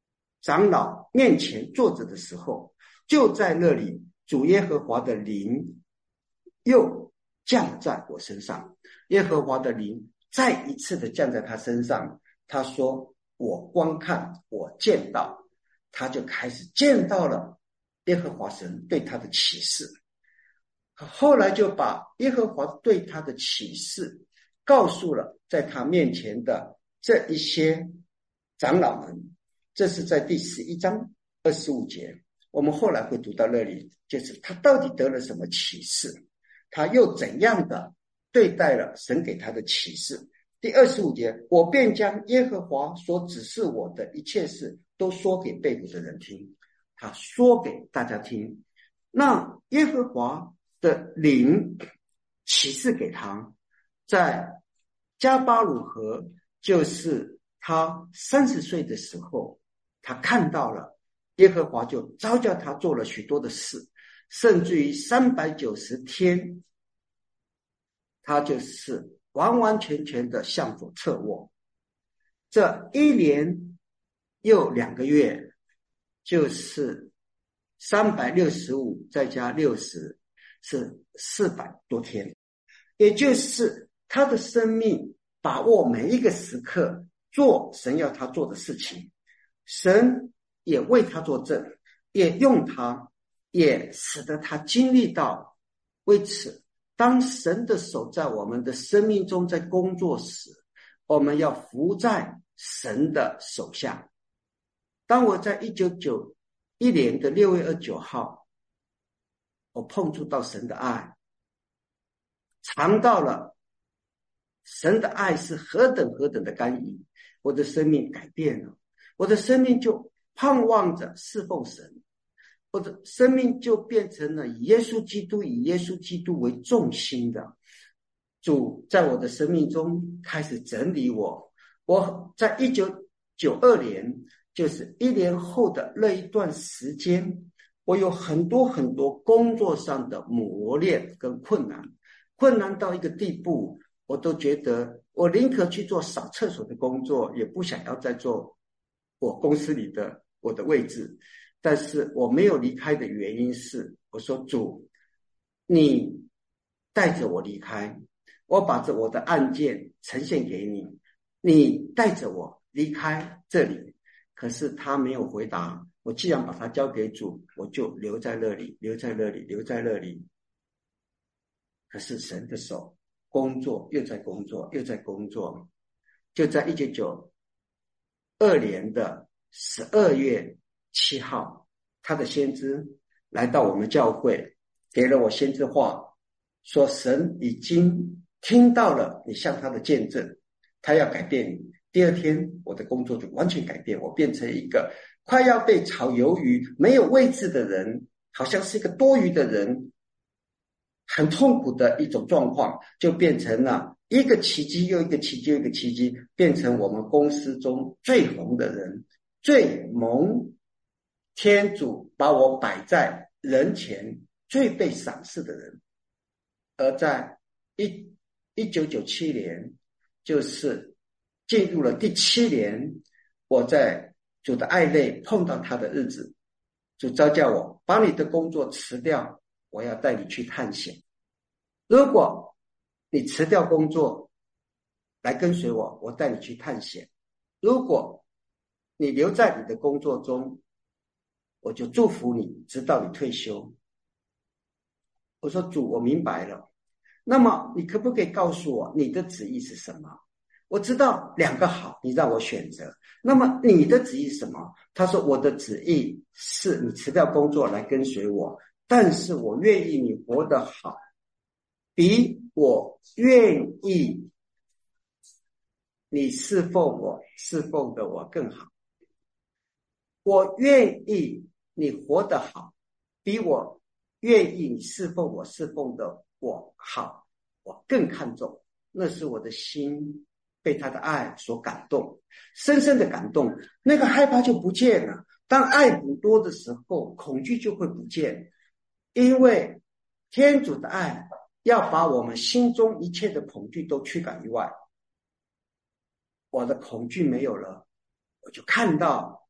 长老面前坐着的时候，就在那里主耶和华的灵又降在我身上。耶和华的灵再一次的降在他身上，他说我观看，我见到，他就开始见到了耶和华神对他的启示。后来就把耶和华对他的启示告诉了在他面前的这一些长老们。这是在第十一章二十五节，我们后来会读到那里，就是他到底得了什么启示，他又怎样的对待了神给他的启示。第二十五节，我便将耶和华所指示我的一切事都说给被掳的人听，他说给大家听。那耶和华的灵启示给他，在加巴鲁河，就是他三十岁的时候，他看到了耶和华就召叫他做了许多的事，甚至于三百九十天，他就是完完全全的向左侧卧。这一年又两个月，就是三百六十五再加六十，是四百多天。也就是他的生命把握每一个时刻，做神要他做的事情。神也为他作证，也用他，也使得他经历到。为此，当神的手在我们的生命中在工作时，我们要伏在神的手下。当我在一九九一年的六月二十九号，我碰触到神的爱，尝到了神的爱是何等何等的甘饴，我的生命改变了，我的生命就盼望着侍奉神，我的生命就变成了以耶稣基督以耶稣基督为重心的。主在我的生命中开始整理我。我在一九九二年，就是一年后的那一段时间，我有很多很多工作上的磨练跟困难，困难到一个地步，我都觉得我宁可去做扫厕所的工作，也不想要再做我公司里的我的位置。但是我没有离开的原因是，我说主，你带着我离开，我把这我的案件呈现给你，你带着我离开这里。可是他没有回答，我既然把它交给主，我就留在那里，留在那里，留在那里。可是神的手工作，又在工作，又在工作。就在一九九二年的十二月七号，他的先知来到我们教会，给了我先知话，说神已经听到了你向他的见证，他要改变你。第二天我的工作就完全改变，我变成一个快要被炒鱿鱼没有位置的人，好像是一个多余的人，很痛苦的一种状况，就变成了一个奇迹又一个奇迹又一个奇迹，变成我们公司中最红的人，最蒙天主把我摆在人前最被赏识的人。而在一九九七年，就是进入了第七年，我在主的爱内碰到他的日子，主召叫我把你的工作辞掉，我要带你去探险。如果你辞掉工作来跟随我，我带你去探险；如果你留在你的工作中，我就祝福你直到你退休。我说主，我明白了，那么你可不可以告诉我你的旨意是什么？我知道两个好，你让我选择，那么你的旨意是什么？他说我的旨意是你辞掉工作来跟随我，但是我愿意你活得好，比我愿意你侍奉我侍奉的我更好。我愿意你活得好，比我愿意你侍奉我侍奉的我好，我更看重。那是我的心被他的爱所感动，深深的感动，那个害怕就不见了。当爱补多的时候，恐惧就会不见，因为天主的爱要把我们心中一切的恐惧都驱赶于外。我的恐惧没有了，我就看到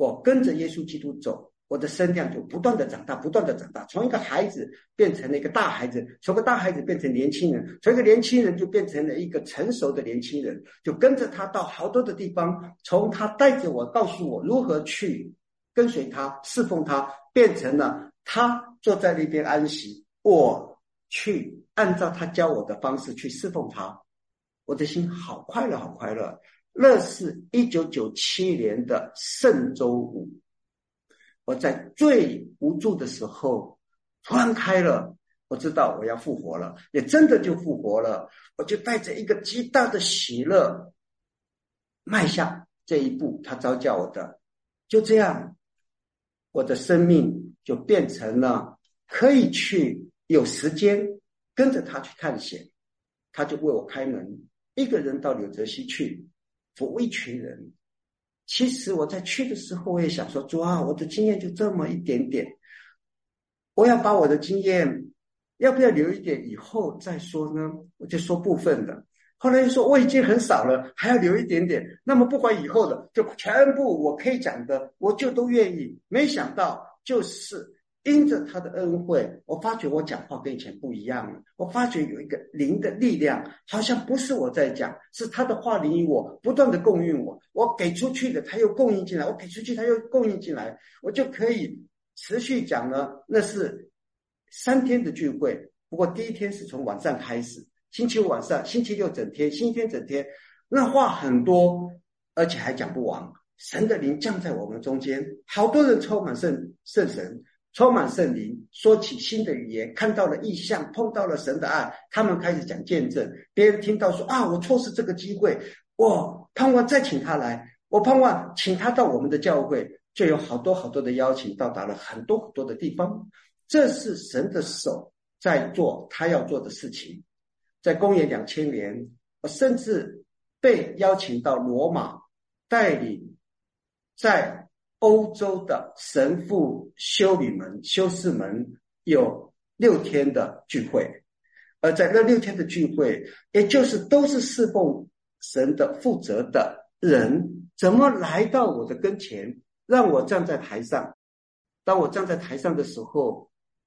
我跟着耶稣基督走，我的身量就不断的长大，不断的长大，从一个孩子变成了一个大孩子，从个大孩子变成年轻人，从一个年轻人就变成了一个成熟的年轻人，就跟着他到好多的地方，从他带着我，告诉我如何去跟随他，侍奉他，变成了他坐在那边安息，我去按照他教我的方式去侍奉他，我的心好快乐，好快乐。那是一九九七年的圣周五，我在最无助的时候突然开了，我知道我要复活了，也真的就复活了，我就带着一个极大的喜乐迈下这一步，他召叫我的，就这样我的生命就变成了可以去有时间跟着他去探险，他就为我开门，一个人到纽泽西去服务一群人。其实我在去的时候我也想说，主啊，我的经验就这么一点点，我要把我的经验要不要留一点以后再说呢？我就说部分的，后来又说我已经很少了，还要留一点点，那么不管以后的就全部我可以讲的我就都愿意。没想到就是因着他的恩惠，我发觉我讲话跟以前不一样了，我发觉有一个灵的力量，好像不是我在讲，是他的话灵于我，不断的供应我，我给出去的他又供应进来，我给出去他又供应进来，我就可以持续讲了。那是三天的聚会，不过第一天是从晚上开始，星期五晚上，星期六整天，星期天整天，那话很多，而且还讲不完。神的灵降在我们中间，好多人充满圣圣神，充满圣灵，说起新的语言，看到了异象，碰到了神的爱，他们开始讲见证，别人听到说啊，我错失这个机会，我盼望再请他来，我盼望请他到我们的教会，就有好多好多的邀请，到达了很多很多的地方。这是神的手在做他要做的事情。在公元两千年，我甚至被邀请到罗马，带领在欧洲的神父修女们修士们有六天的聚会，而在那六天的聚会，也就是都是侍奉神的负责的人，怎么来到我的跟前，让我站在台上。当我站在台上的时候，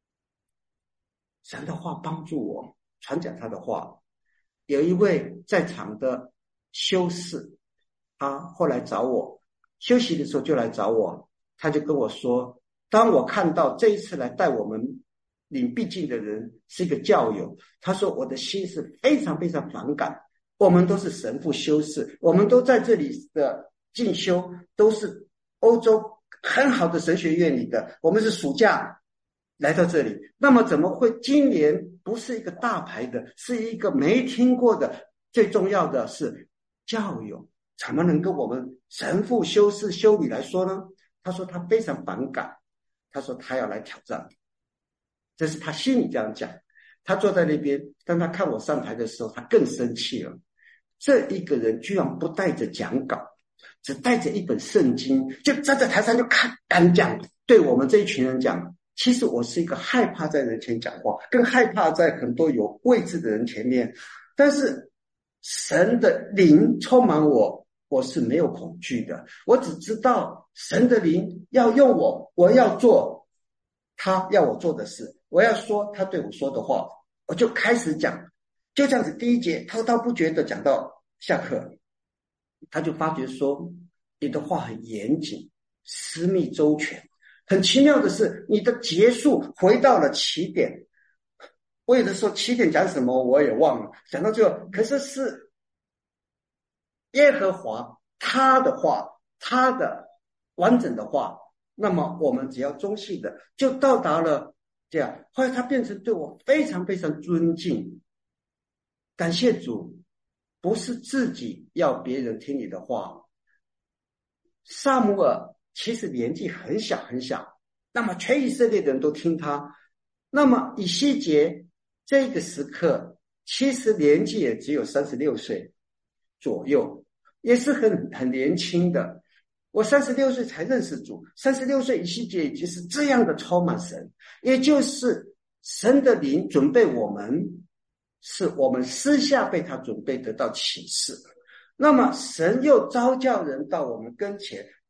神的话帮助我传讲他的话。有一位在场的修士，他后来找我，休息的时候就来找我，他就跟我说，当我看到这一次来带我们领毕竟的人是一个教友，他说我的心是非常非常反感，我们都是神父修士，我们都在这里的进修，都是欧洲很好的神学院里的，我们是暑假来到这里，那么怎么会今年不是一个大牌的，是一个没听过的，最重要的是教友，怎么能跟我们神父修士修女来说呢？他说他非常反感，他说他要来挑战，这是他心里这样讲。他坐在那边，当他看我上台的时候，他更生气了。这一个人居然不带着讲稿，只带着一本圣经，就站在台上就看敢讲，对我们这一群人讲。其实我是一个害怕在人前讲话，更害怕在很多有位置的人前面，但是神的灵充满我，我是没有恐惧的。我只知道神的灵要用我，我要做他要我做的事，我要说他对我说的话，我就开始讲。就这样子，第一节滔滔不绝的讲到下课，他就发觉说你的话很严谨，私密周全，很奇妙的是你的结束回到了起点。我有的时候起点讲什么我也忘了，讲到最后，可是是耶和华他的话，他的完整的话，那么我们只要中性的就到达了这样。后来他变成对我非常非常尊敬，感谢主，不是自己要别人听你的话。撒母耳其实年纪很小很小，那么全以色列的人都听他。那么以西结这个时刻其实年纪也只有三十六岁左右，也是很很年轻的。我三十六岁才认识主，三十六岁以西结已经是这样的充满神，也就是神的灵准备我们，是我们私下被他准备得到启示。那么神又召叫人到我们跟前，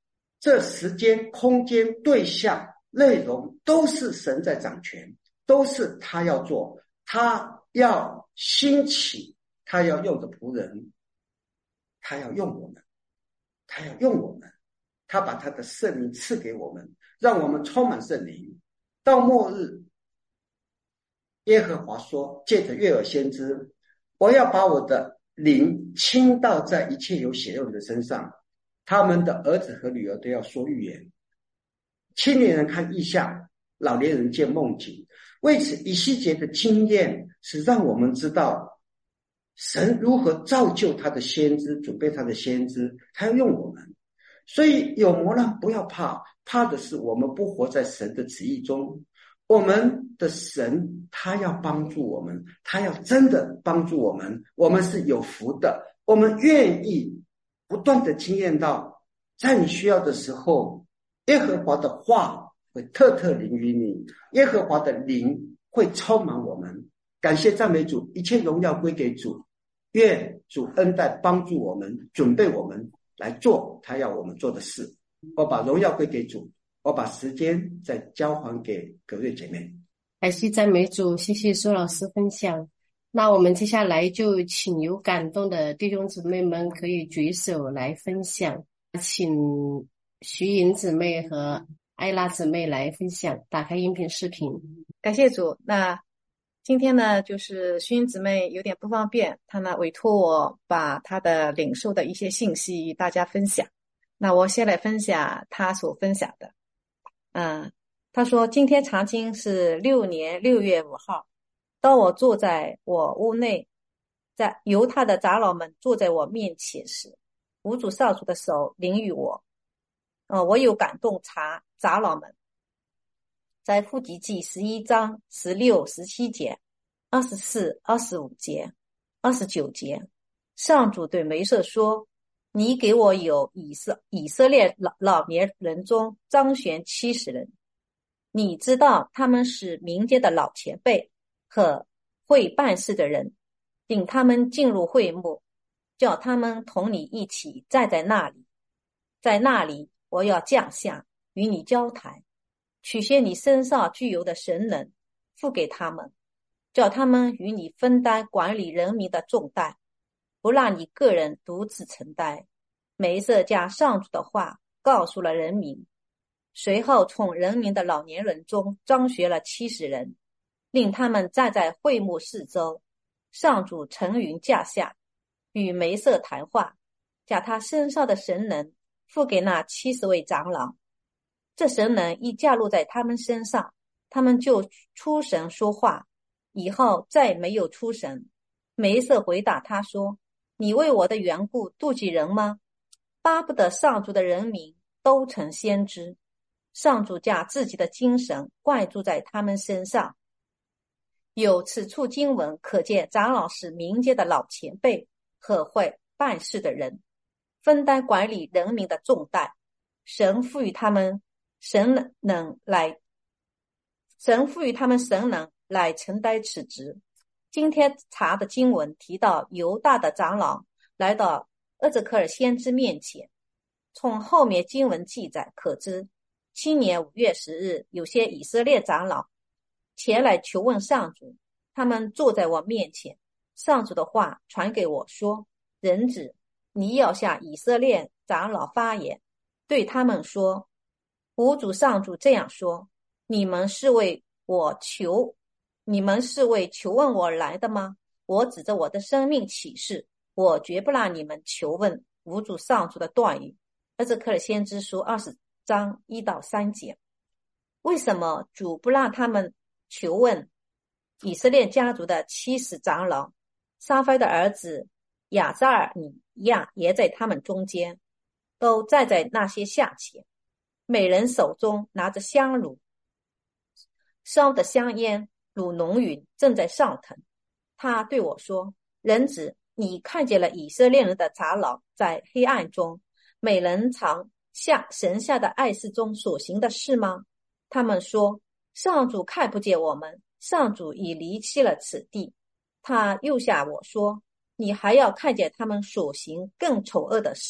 这时间、空间、对象、内容都是神在掌权，都是他要做，他要兴起，他要用的仆人，他要用我们，他要用我们，他把他的圣灵赐给我们，让我们充满圣灵。到末日，耶和华说，借着约珥先知，我要把我的灵倾倒在一切有血肉的身上，他们的儿子和女儿都要说预言，青年人看异象，老年人见梦境。为此，以西结的经验是让我们知道神如何造就他的先知，准备他的先知，他要用我们。所以有磨难不要怕，怕的是我们不活在神的旨意中。我们的神他要帮助我们，他要真的帮助我们，我们是有福的。我们愿意不断的经验到，在你需要的时候，耶和华的话会特特临于你，耶和华的灵会充满我们。感谢赞美主，一切荣耀归给主。愿主恩待帮助我们，准备我们来做他要我们做的事。我把荣耀归给主，我把时间再交还给各位姐妹。 感谢赞美主，谢谢苏老师分享。那我们接下来就请有感动的弟兄姊妹们可以举手来分享，请徐莹姊妹和艾拉姊妹来分享，打开音频视频。 感谢主。那今天呢，就是徐莹姊妹有点不方便，她呢委托我把她的领受的一些信息与大家分享。那我先来分享她所分享的。嗯，她说今天长经是六年六月五号，当我坐在我屋内，在犹太的长老们坐在我面前时，无主上主的手领与我。呃，我有感动查长老们。在负极记十一章十六、十七节、二十四、二十五节、二十九节，上主对梅瑟说：“你给我有以色以色列老老年人中张选七十人，你知道他们是民间的老前辈和会办事的人，领他们进入会幕，叫他们同你一起站在那里，在那里我要降下与你交谈。”取些你身上具有的神能，付给他们，叫他们与你分担管理人民的重担，不让你个人独自承担。梅瑟将上主的话告诉了人民，随后从人民的老年人中招选了七十人，令他们站在会幕四周。上主乘云驾下，与梅瑟谈话，将他身上的神能付给那七十位长老。这神能一加入在他们身上，他们就出神说话，以后再没有出神。梅瑟回答他说：“你为我的缘故妒忌人吗？巴不得上主的人民都成先知。”上主将自己的精神灌注在他们身上。有此处经文可见，长老是民间的老前辈和会办事的人，分担管理人民的重担。神赋予他们神能来，神赋予他们神能来承担此职。今天查的经文提到犹大的长老来到厄泽克尔先知面前，从后面经文记载可知，七年五月十日，有些以色列长老前来求问上主，他们坐在我面前，上主的话传给我说：“人子，你要向以色列长老发言，对他们说，吾主上主这样说：你们是为我求，你们是为求问我来的吗？我指着我的生命起誓，我绝不让你们求问吾主上主的断语。”厄泽克尔先知书二十章一到三节。为什么主不让他们求问以色列家族的七十长老？沙斐的儿子亚扎尔尼亚也在他们中间，都站在那些像前，每人手中拿着香炉，烧的香烟如浓云，正在上腾。他对我说：“人子，你看见了以色列人的长老在黑暗中，每人常向神下的爱事中所行的事吗？他们说，上主看不见我们，上主已离弃了此地。”他又向我说：“你还要看见他们所行更丑恶的事，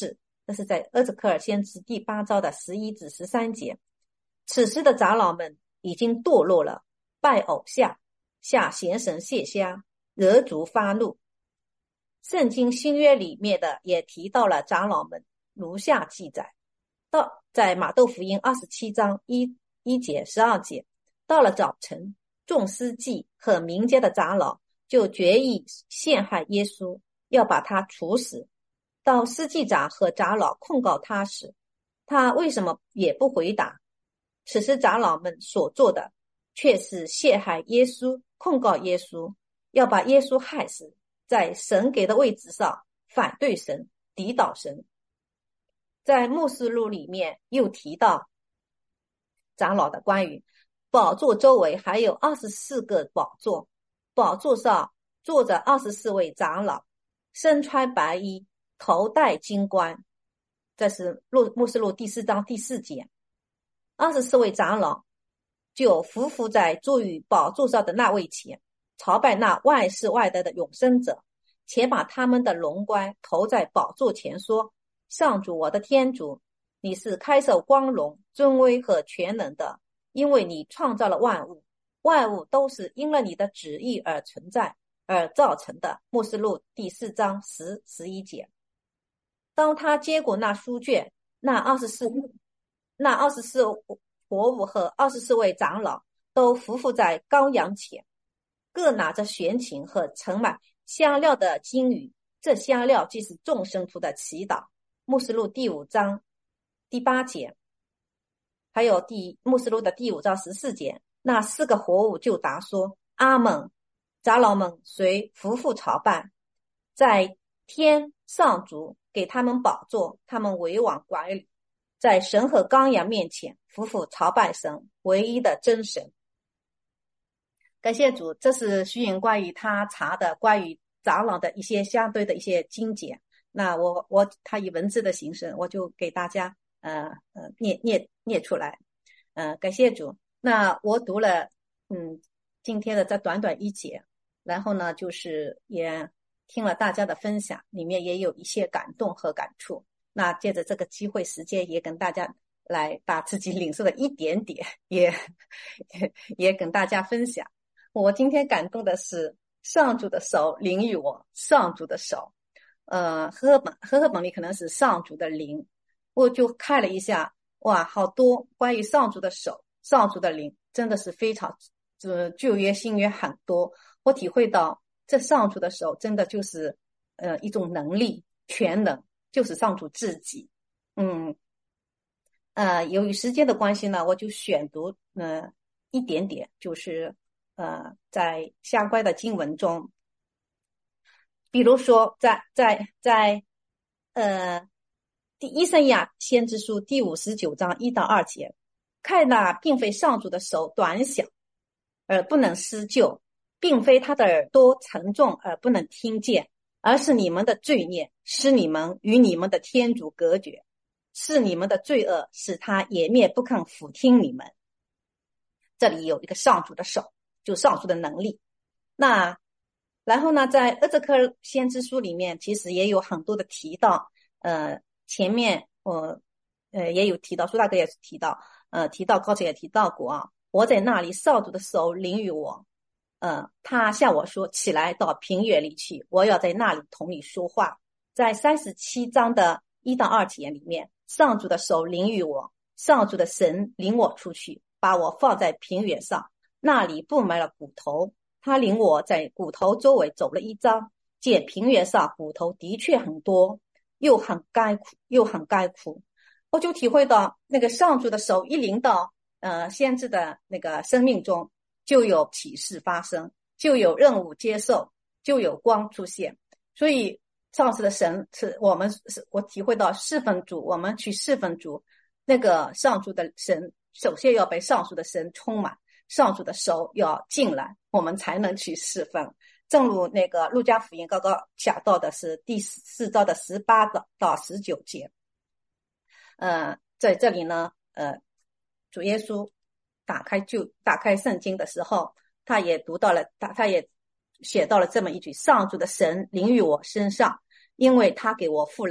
这是在厄泽克尔先知第八章的十一至十三节。此时的长老们已经堕落了，拜偶像，向邪神谢香，惹主发怒。圣经新约里面的也提到了长老们，如下记载。到在马窦福音二十七章一一节十二节，到了早晨，众司祭和民间的长老就决意陷害耶稣，要把他处死。到司祭长和长老控告他时，他为什么也不回答？此时长老们所做的却是陷害耶稣，控告耶稣，要把耶稣害死，在神给的位置上反对神，抵挡神。在默示录里面又提到长老的关于宝座周围还有二十四个宝座，宝座上坐着二十四位长老，身穿白衣，头戴金冠。这是默示录第四章第四节。二十四位长老就匍匐在坐于宝座上的那位前，朝拜那万世万代的永生者，且把他们的龙冠投在宝座前，说：上主我的天主，你是开受光荣、尊威和全能的，因为你创造了万物，万物都是因了你的旨意而存在而造成的。默示录第四章十十一节。当他接过那书卷，那二十四那二十四活物和二十四位长老都匍匐在羔羊前，各拿着弦琴和盛满香料的金鱼，这香料即是众生徒的祈祷。默示录第五章第八节，还有第默示录的第五章十四节。那四个活物就答说：阿们。长老们随匍匐朝拜，在天上主给他们宝座，他们为王管理，在神和羔羊面前匍匐朝拜神，唯一的真神。感谢主，这是徐颖关于他查的关于长老的一些相对的一些经节。那我我他以文字的形式，我就给大家呃呃念念念出来。呃，感谢主。那我读了嗯今天的这短短一节，然后呢就是也听了大家的分享，里面也有一些感动和感触。那借着这个机会时间，也跟大家来把自己领受的一点点也也也跟大家分享。我今天感动的是上主的手临于我，上主的手呃和合本和合本里可能是上主的灵。我就看了一下，哇，好多关于上主的手，上主的灵真的是非常这旧约新约很多。我体会到这上主的手真的就是呃一种能力，全能，就是上主自己。嗯呃由于时间的关系呢，我就选读呃一点点，就是呃在相关的经文中，比如说在在在呃第以赛亚先知书第五十九章一到二节，看那并非上主的手短小而不能施救，并非他的耳朵沉重而不能听见，而是你们的罪孽使你们与你们的天主隔绝，是你们的罪恶使他掩面不肯俯听你们。这里有一个上主的手，就上主的能力。那然后呢，在厄泽克尔先知书里面其实也有很多的提到，呃前面我呃也有提到，苏大哥也提到呃提到刚才也提到过啊，我在那里上主的手临于我，呃他向我说，起来到平原里去，我要在那里同你说话。在三十七章的一到二节里面，上主的手临于我，上主的神领我出去，把我放在平原上，那里布满了骨头。他领我在骨头周围走了一遭，见平原上骨头的确很多，又很干枯，又很干枯。我就体会到那个上主的手一临到呃先知的那个生命中，就有启示发生，就有任务接受，就有光出现。所以上次的神是我们是我体会到侍奉主，我们去侍奉主，那个上主的神首先要被上主的神充满，上主的手要进来，我们才能去侍奉。正如那个路加福音刚刚讲到的是第四章的十八到十九节，呃，在这里呢，呃，主耶稣打开就打开圣经的时候，他也读到了，他他也写到了这么一句：上主的神临于我身上，因为他给我付了油，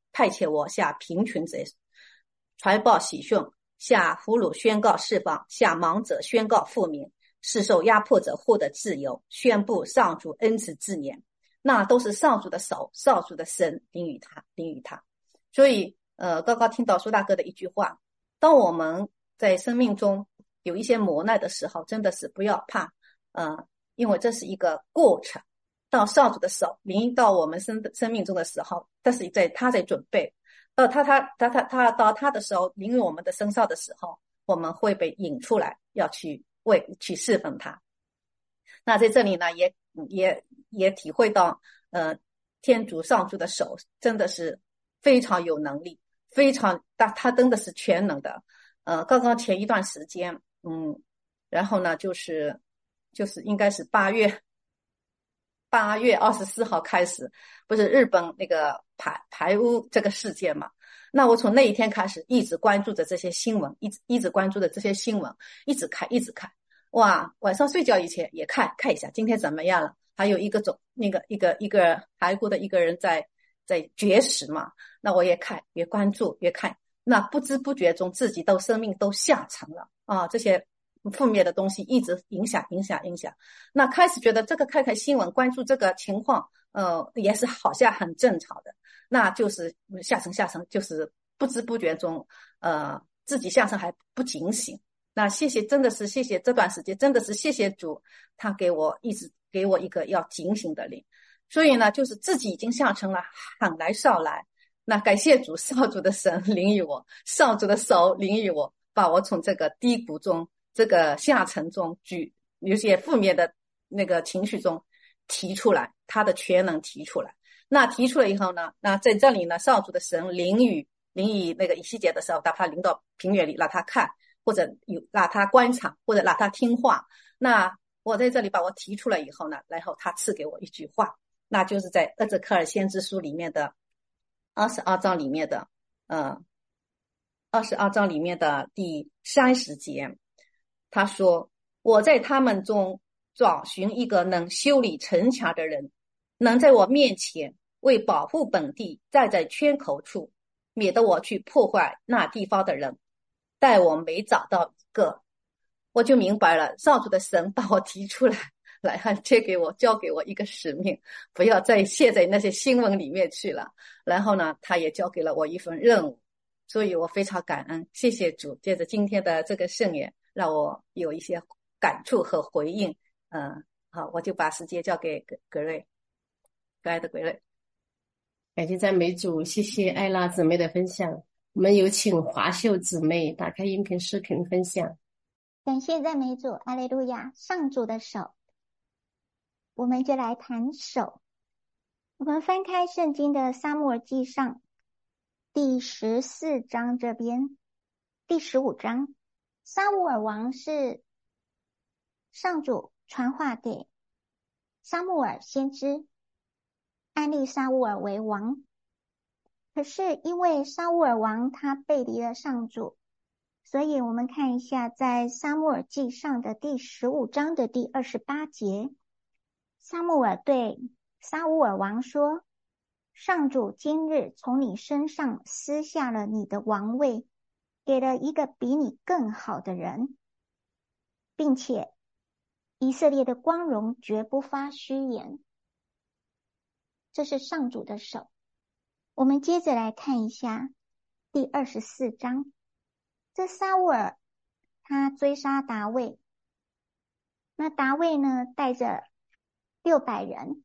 派遣我下贫穷者传报喜讯，下俘虏宣告释放，下盲者宣告复明，使受压迫者获得自由，宣布上主恩慈之年。那都是上主的手，上主的神领与他，领与他。所以呃，刚刚听到苏大哥的一句话，当我们在生命中有一些磨难的时候，真的是不要怕，呃，因为这是一个过程。到上主的手临到我们生生命中的时候，但是在他在准备，到他他他他他到他的时候临于我们的身上的时候，我们会被引出来，要去为去侍奉他。那在这里呢，也也也体会到，呃，天主上主的手真的是非常有能力，非常大，他真的是全能的。呃，刚刚前一段时间，嗯，然后呢，就是就是应该是八月八月二十四号开始，不是日本那个排排污这个事件嘛？那我从那一天开始，一直关注着这些新闻，一直一直关注着这些新闻，一直看，一直看。哇，晚上睡觉以前也看看一下今天怎么样了。还有一个种那个一个一个排污的一个人在在绝食嘛，那我也看，也关注，也看。那不知不觉中，自己都生命都下沉了啊！这些负面的东西一直影响影响影响。那开始觉得这个看看新闻，关注这个情况，呃，也是好像很正常的。那就是下沉下沉，就是不知不觉中，呃，自己下沉还不警醒。那谢谢，真的是谢谢这段时间，真的是谢谢主，他给我一直给我一个要警醒的灵。所以呢，就是自己已经下沉了，喊来少来。那感谢主，少主的神领与我，少主的手领与我，把我从这个低谷中，这个下沉中举有些负面的那个情绪中提出来，他的全能提出来。那提出来以后呢，那在这里呢，少主的神领与领与那个以西结的时候，把他领到平原里，让他看，或者有让他观察，或者让他听话。那我在这里把我提出来以后呢，然后他赐给我一句话，那就是在厄泽克尔先知书里面的二十二章里面的呃二十二章里面的第三十节，他说：我在他们中找寻一个能修理城墙的人，能在我面前为保护本地站在圈口处，免得我去破坏那地方的人。但我没找到一个，我就明白了，上主的神把我提出来，来接给我，交给我一个使命，不要再陷在那些新闻里面去了。然后呢，他也交给了我一份任务，所以我非常感恩，谢谢主。借着今天的这个圣言，让我有一些感触和回应。嗯，好，我就把时间交给格格瑞，可爱的格瑞。 感谢赞美主，谢谢艾拉姊妹的分享。我们有请华秀姊妹打开音频视频分享。 感谢赞美主，阿肋路亚，上主的手。我们就来谈手。我们翻开圣经的撒母耳记上第十四章，这边第十五章，撒母耳王是上主传话给撒母耳先知，安立撒母耳为王。可是因为撒母耳王他背离了上主，所以我们看一下在撒母耳记上的第十五章的第二十八节，撒母耳对撒乌尔王说：上主今日从你身上撕下了你的王位，给了一个比你更好的人，并且以色列的光荣绝不发虚言。这是上主的手。我们接着来看一下第二十四章，这撒乌尔他追杀达味，那达味呢带着六百人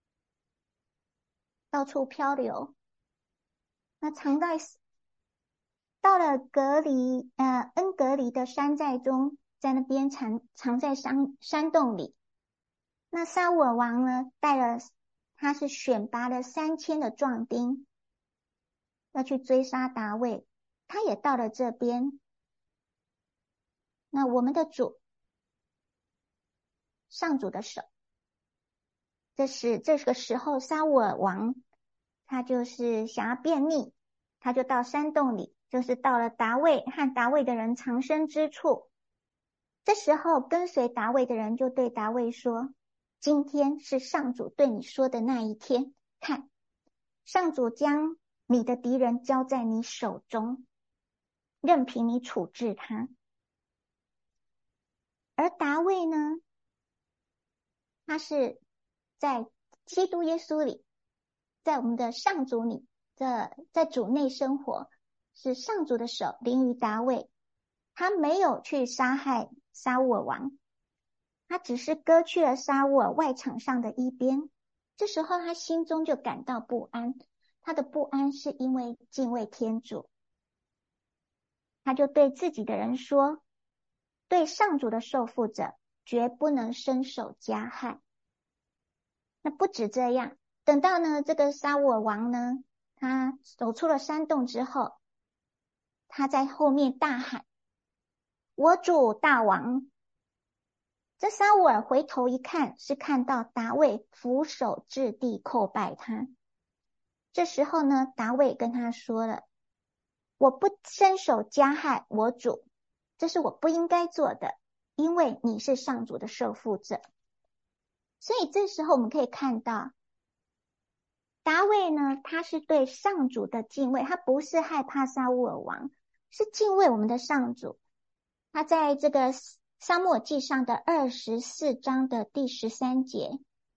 到处漂流，那藏在到了隔离呃恩格离的山寨中，在那边藏藏在山山洞里。那撒乌尔王呢带了他是选拔了三千的壮丁，要去追杀达味，他也到了这边。那我们的主，上主的手，这是这个时候撒乌尔王他就是想要便秘，他就到山洞里，就是到了达味和达味的人藏身之处。这时候跟随达味的人就对达味说：今天是上主对你说的那一天，看，上主将你的敌人交在你手中，任凭你处置他。而达味呢，他是在基督耶稣里，在我们的上主里，在在主内生活，是上主的手临于达味，他没有去杀害沙乌尔王，他只是割去了沙乌尔外场上的衣边。这时候他心中就感到不安，他的不安是因为敬畏天主，他就对自己的人说，对上主的受缚者绝不能伸手加害。那不止这样，等到呢这个沙乌尔王呢，他走出了山洞之后，他在后面大喊，我主大王。这沙乌尔回头一看，是看到达味俯首置地叩拜他。这时候呢，达味跟他说了，我不伸手加害我主，这是我不应该做的，因为你是上主的受缚者。所以这时候我们可以看到，达味呢，他是对上主的敬畏，他不是害怕沙乌尔王，是敬畏我们的上主。他在这个撒母耳记上的二十四章的第十三节，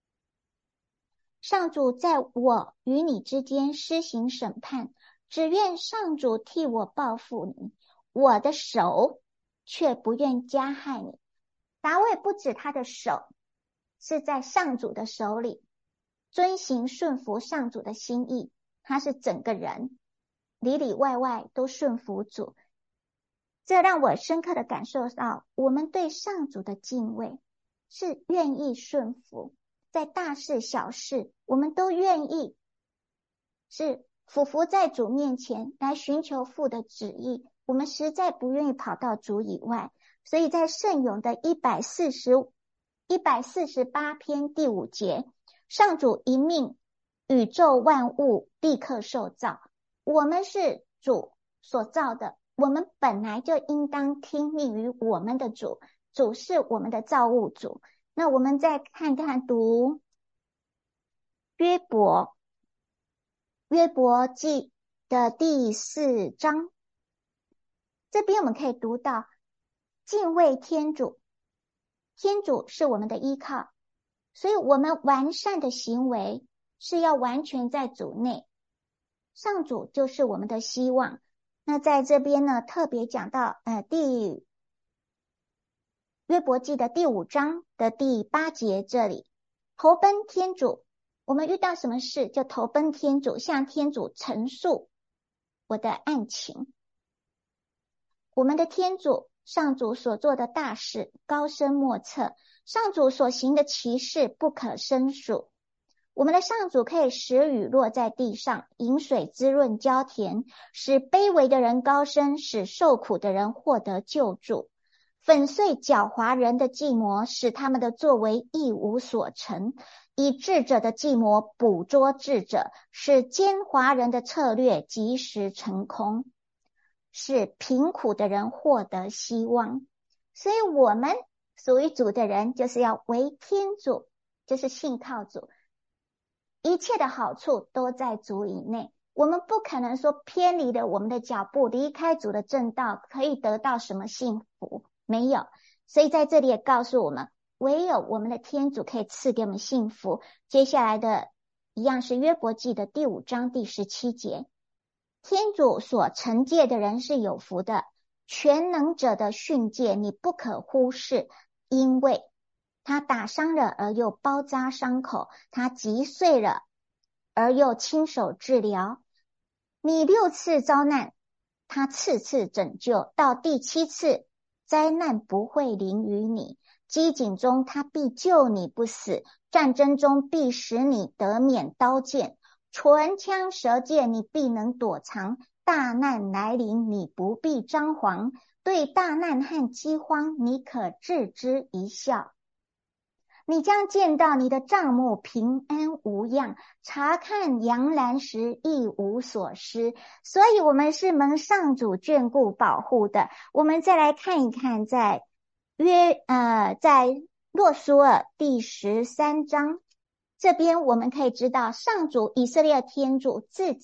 上主在我与你之间施行审判，只愿上主替我报复你，我的手却不愿加害你。达味不止他的手是在上主的手里，遵行顺服上主的心意，他是整个人里里外外都顺服主。这让我深刻的感受到，我们对上主的敬畏是愿意顺服，在大事小事我们都愿意是俯伏在主面前来寻求父的旨意，我们实在不愿意跑到主以外。所以在圣咏的一百四十一百四十八篇第五节，上主一命，宇宙万物立刻受造。我们是主所造的，我们本来就应当听命于我们的主，主是我们的造物主。那我们再看看读约伯约伯记的第四章，这边我们可以读到敬畏天主，天主是我们的依靠，所以我们完善的行为是要完全在主内，上主就是我们的希望。那在这边呢，特别讲到呃，第约伯记的第五章的第八节，这里投奔天主，我们遇到什么事就投奔天主，向天主陈述我的案情。我们的天主上主所做的大事高深莫测，上主所行的奇事不可胜数。我们的上主可以使雨落在地上，饮水滋润浇田，使卑微的人高升，使受苦的人获得救助，粉碎狡猾人的计谋，使他们的作为一无所成，以智者的计谋捕捉智者，使奸猾人的策略及时成空，使贫苦的人获得希望。所以我们属于主的人就是要为天主，就是信靠主，一切的好处都在主以内，我们不可能说偏离了我们的脚步，离开主的正道可以得到什么幸福，没有。所以在这里也告诉我们，唯有我们的天主可以赐给我们幸福。接下来的一样是约伯记的第五章第十七节，天主所惩戒的人是有福的，全能者的训诫你不可忽视，因为他打伤了而又包扎伤口，他击碎了而又亲手治疗。你六次遭难，他次次拯救，到第七次灾难不会临于你。饥馑中他必救你不死，战争中必使你得免刀剑，唇枪舌剑你必能躲藏，大难来临你不必张狂，对大难和饥荒你可置之一笑。你将见到你的帐幕平安无恙，查看羊栏时一无所失。所以我们是蒙上主眷顾保护的。我们再来看一看在约呃在洛苏尔第十三章，这边我们可以知道上主以色列天主自己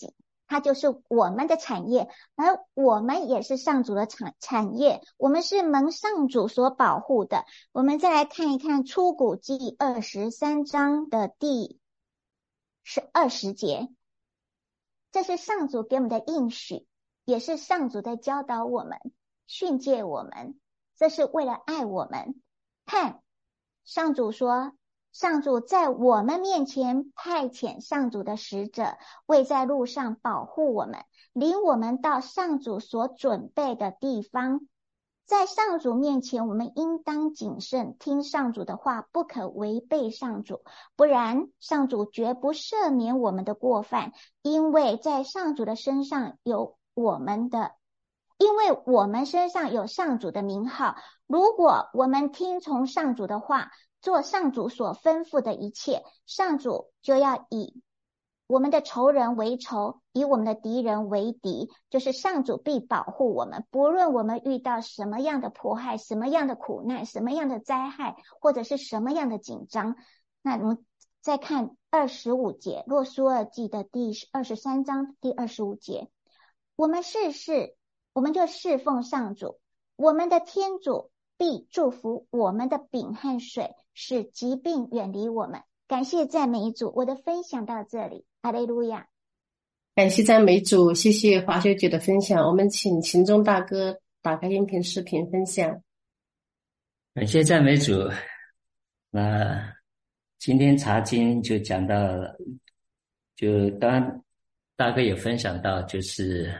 它就是我们的产业，而我们也是上主的产产业，我们是蒙上主所保护的。我们再来看一看出谷记二十三章的第是二十节，这是上主给我们的应许，也是上主在教导我们、训诫我们，这是为了爱我们。看，上主说，上主在我们面前派遣上主的使者，为在路上保护我们，领我们到上主所准备的地方。在上主面前，我们应当谨慎，听上主的话，不可违背上主，不然上主绝不赦免我们的过犯，因为在上主的身上有我们的因为我们身上有上主的名号。如果我们听从上主的话，做上主所吩咐的一切，上主就要以我们的仇人为仇，以我们的敌人为敌，就是上主必保护我们，不论我们遇到什么样的迫害，什么样的苦难，什么样的灾害，或者是什么样的紧张。那我们再看二十五节，若书二记的第二十三章第二十五节，我们事事我们就侍奉上主，我们的天主必祝福我们的饼和水，使疾病远离我们。感谢赞美主，我的分享到这里，哈利路亚。 感谢赞美主，谢谢华修姐的分享。我们请秦忠大哥打开音频视频分享。 感谢赞美主。那今天查经就讲到了，就刚刚大哥也分享到，就是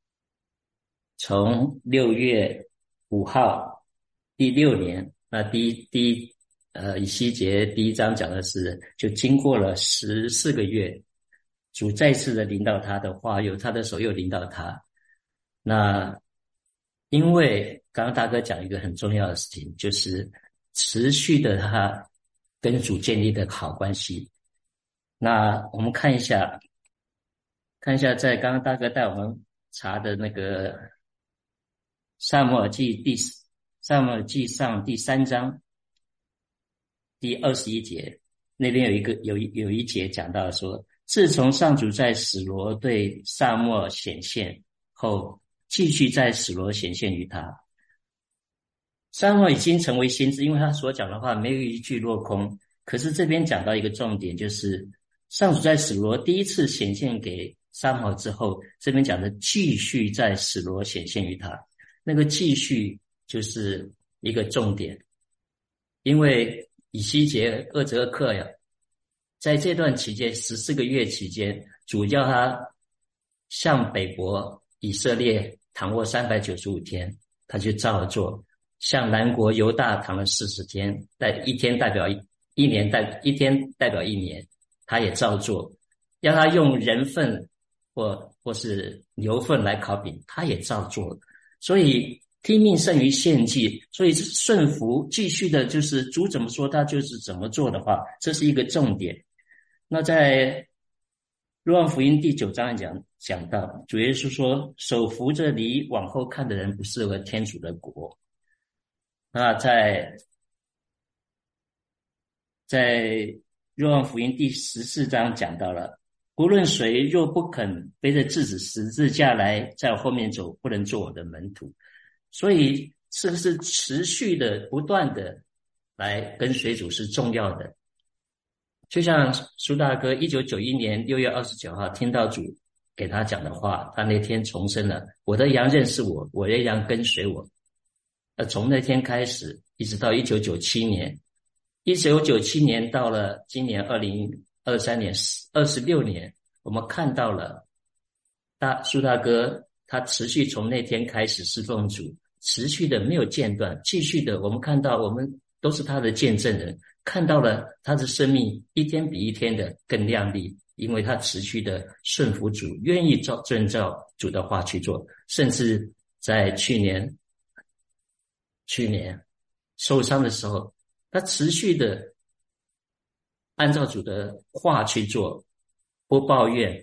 从六月五号第六年，那第一第一呃以西结第一章讲的是，就经过了十四个月，主再次的领导他的话，有他的手又领导他。那因为刚刚大哥讲一个很重要的事情，就是持续的他跟主建立的好关系。那我们看一下看一下在刚刚大哥带我们查的那个撒母耳记第撒母耳记上第三章第二十一节，那边有一个有一有一节讲到说，自从上主在史罗对撒母耳显现后，继续在史罗显现于他。撒母耳已经成为先知，因为他所讲的话没有一句落空。可是这边讲到一个重点，就是上主在史罗第一次显现给撒母耳之后，这边讲的继续在史罗显现于他，那个继续就是一个重点。因为以西结二十二课呀，在这段期间十四个月期间，主叫他向北国以色列躺卧三百九十五天，他就照做；向南国犹大躺了四十天，代一天代表一一年代一天代表一年，他也照做；要他用人粪或或是牛粪来烤饼，他也照做。所以听命胜于献祭，所以顺服继续的就是主怎么说他就是怎么做的话，这是一个重点。那在若望福音第九章讲讲到，主耶稣说，手扶着犁往后看的人不适合天主的国。那在在若望福音第十四章讲到了，无论谁若不肯背着自己十字架来在我后面走，不能做我的门徒。所以是不是持续的不断的来跟随主是重要的。就像苏大哥一九九一年六月二十九号听到主给他讲的话，他那天重申了，我的羊认识我，我的羊跟随我。而从那天开始一直到一九九七年，一九九七年到了今年二零二三年二十六年，我们看到了大苏大哥他持续从那天开始侍奉主，持续的没有间断，继续的，我们看到我们都是他的见证人，看到了他的生命一天比一天的更亮丽，因为他持续的顺服主，愿意照遵照主的话去做。甚至在去年去年受伤的时候，他持续的按照主的话去做，不抱怨，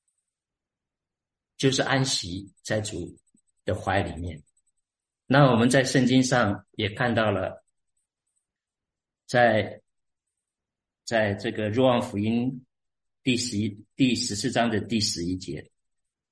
就是安息在主的怀里面。那我们在圣经上也看到了，在在这个若望福音第十一第十四章的第十一节，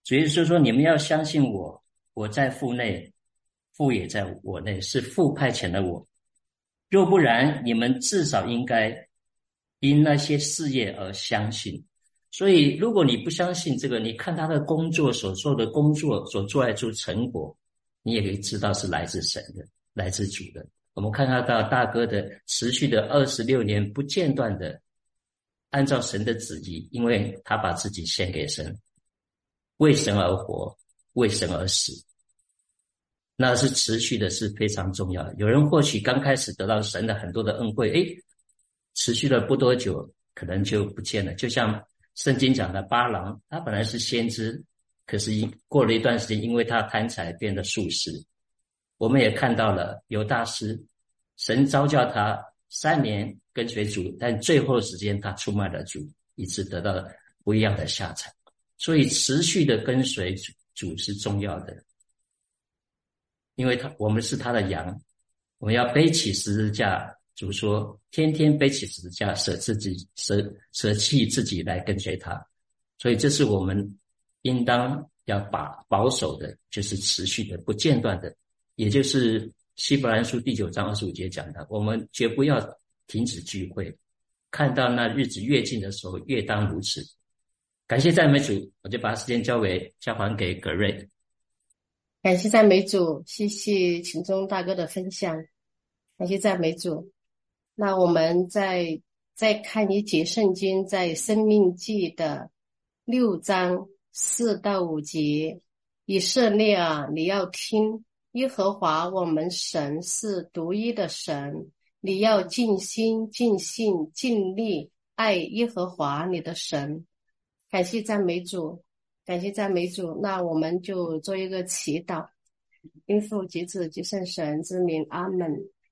主耶稣说，你们要相信我，我在父内，父也在我内，是父派遣了我。若不然，你们至少应该因那些事业而相信。所以如果你不相信这个，你看他的工作所做的工作所做来出成果，你也可以知道是来自神的，来自主的。我们看到大哥的持续的二十六年不间断的按照神的旨意，因为他把自己献给神，为神而活，为神而死，那是持续的，是非常重要的。有人或许刚开始得到神的很多的恩惠，诶，持续了不多久可能就不见了。就像圣经讲的巴郎，他本来是先知，可是过了一段时间，因为他贪财变得术士。我们也看到了犹大师，神召叫他三年跟随主，但最后的时间他出卖了主，以致得到不一样的下场。所以持续的跟随主主是重要的，因为他我们是他的羊，我们要背起十字架。主说天天背起十字架，舍自己舍舍弃自己来跟随他。所以这是我们应当要把保守的，就是持续的不间断的，也就是希伯来书第九章二十五节讲的，我们绝不要停止聚会，看到那日子越近的时候，越当如此。感谢赞美主，我就把时间交给交还给葛瑞。 感谢赞美主，谢谢秦忠大哥的分享，感谢赞美主。那我们再再看一节圣经，在申命记的六章四到五节，以色列啊，你要听，耶和华我们神是独一的神，你要尽心尽性尽力爱耶和华你的神。感谢赞美主，感谢赞美主。那我们就做一个祈祷，因父及子及圣神之名，阿们。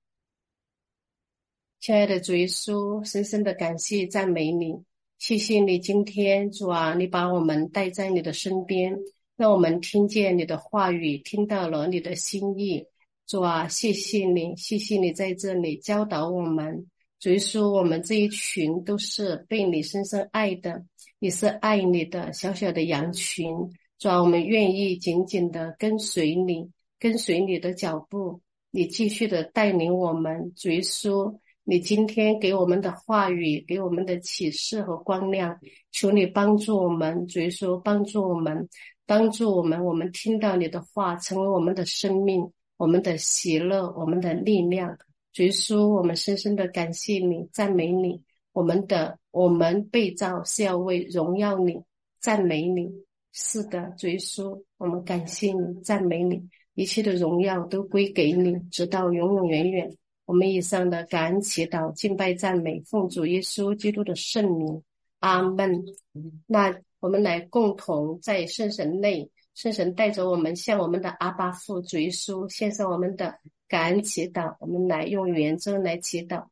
亲爱的主耶稣，深深的感谢赞美你，谢谢你今天主啊，你把我们带在你的身边，让我们听见你的话语，听到了你的心意。主啊，谢谢你，谢谢你在这里教导我们。主耶稣，我们这一群都是被你深深爱的，你是爱你的小小的羊群。主啊，我们愿意紧紧的跟随你，跟随你的脚步，你继续的带领我们。主耶稣，你今天给我们的话语，给我们的启示和光亮，求你帮助我们。主耶稣，帮助我们，帮助我们，我们听到你的话，成为我们的生命，我们的喜乐，我们的力量。主耶稣，我们深深的感谢你，赞美你。我们的我们被造是要为荣耀你，赞美你。是的，主耶稣，我们感谢你，赞美你，一切的荣耀都归给你，直到永永远远。我们以上的感恩祈祷、敬拜、赞美，奉主耶稣基督的圣名，阿们。那我们来共同在圣神内，圣神带着我们向我们的阿爸父主耶稣献上我们的感恩祈祷。我们来用语言中来祈祷。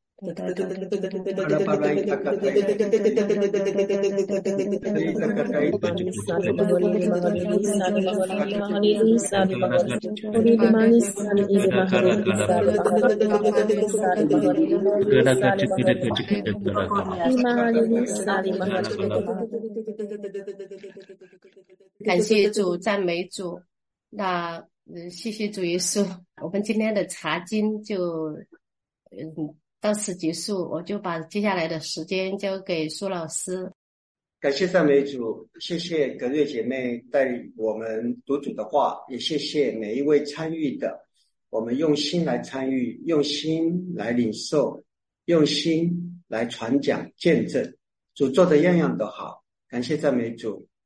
感谢主，赞美主。那呃，谢谢主耶稣。我们今天的查经就嗯到此结束，我就把接下来的时间交给苏老师。 感谢赞美主，谢谢格瑞姐妹带我们读主的话，也谢谢每一位参与的。我们用心来参与，用心来领受，用心来传讲见证，主做的样样都好。感谢赞美主。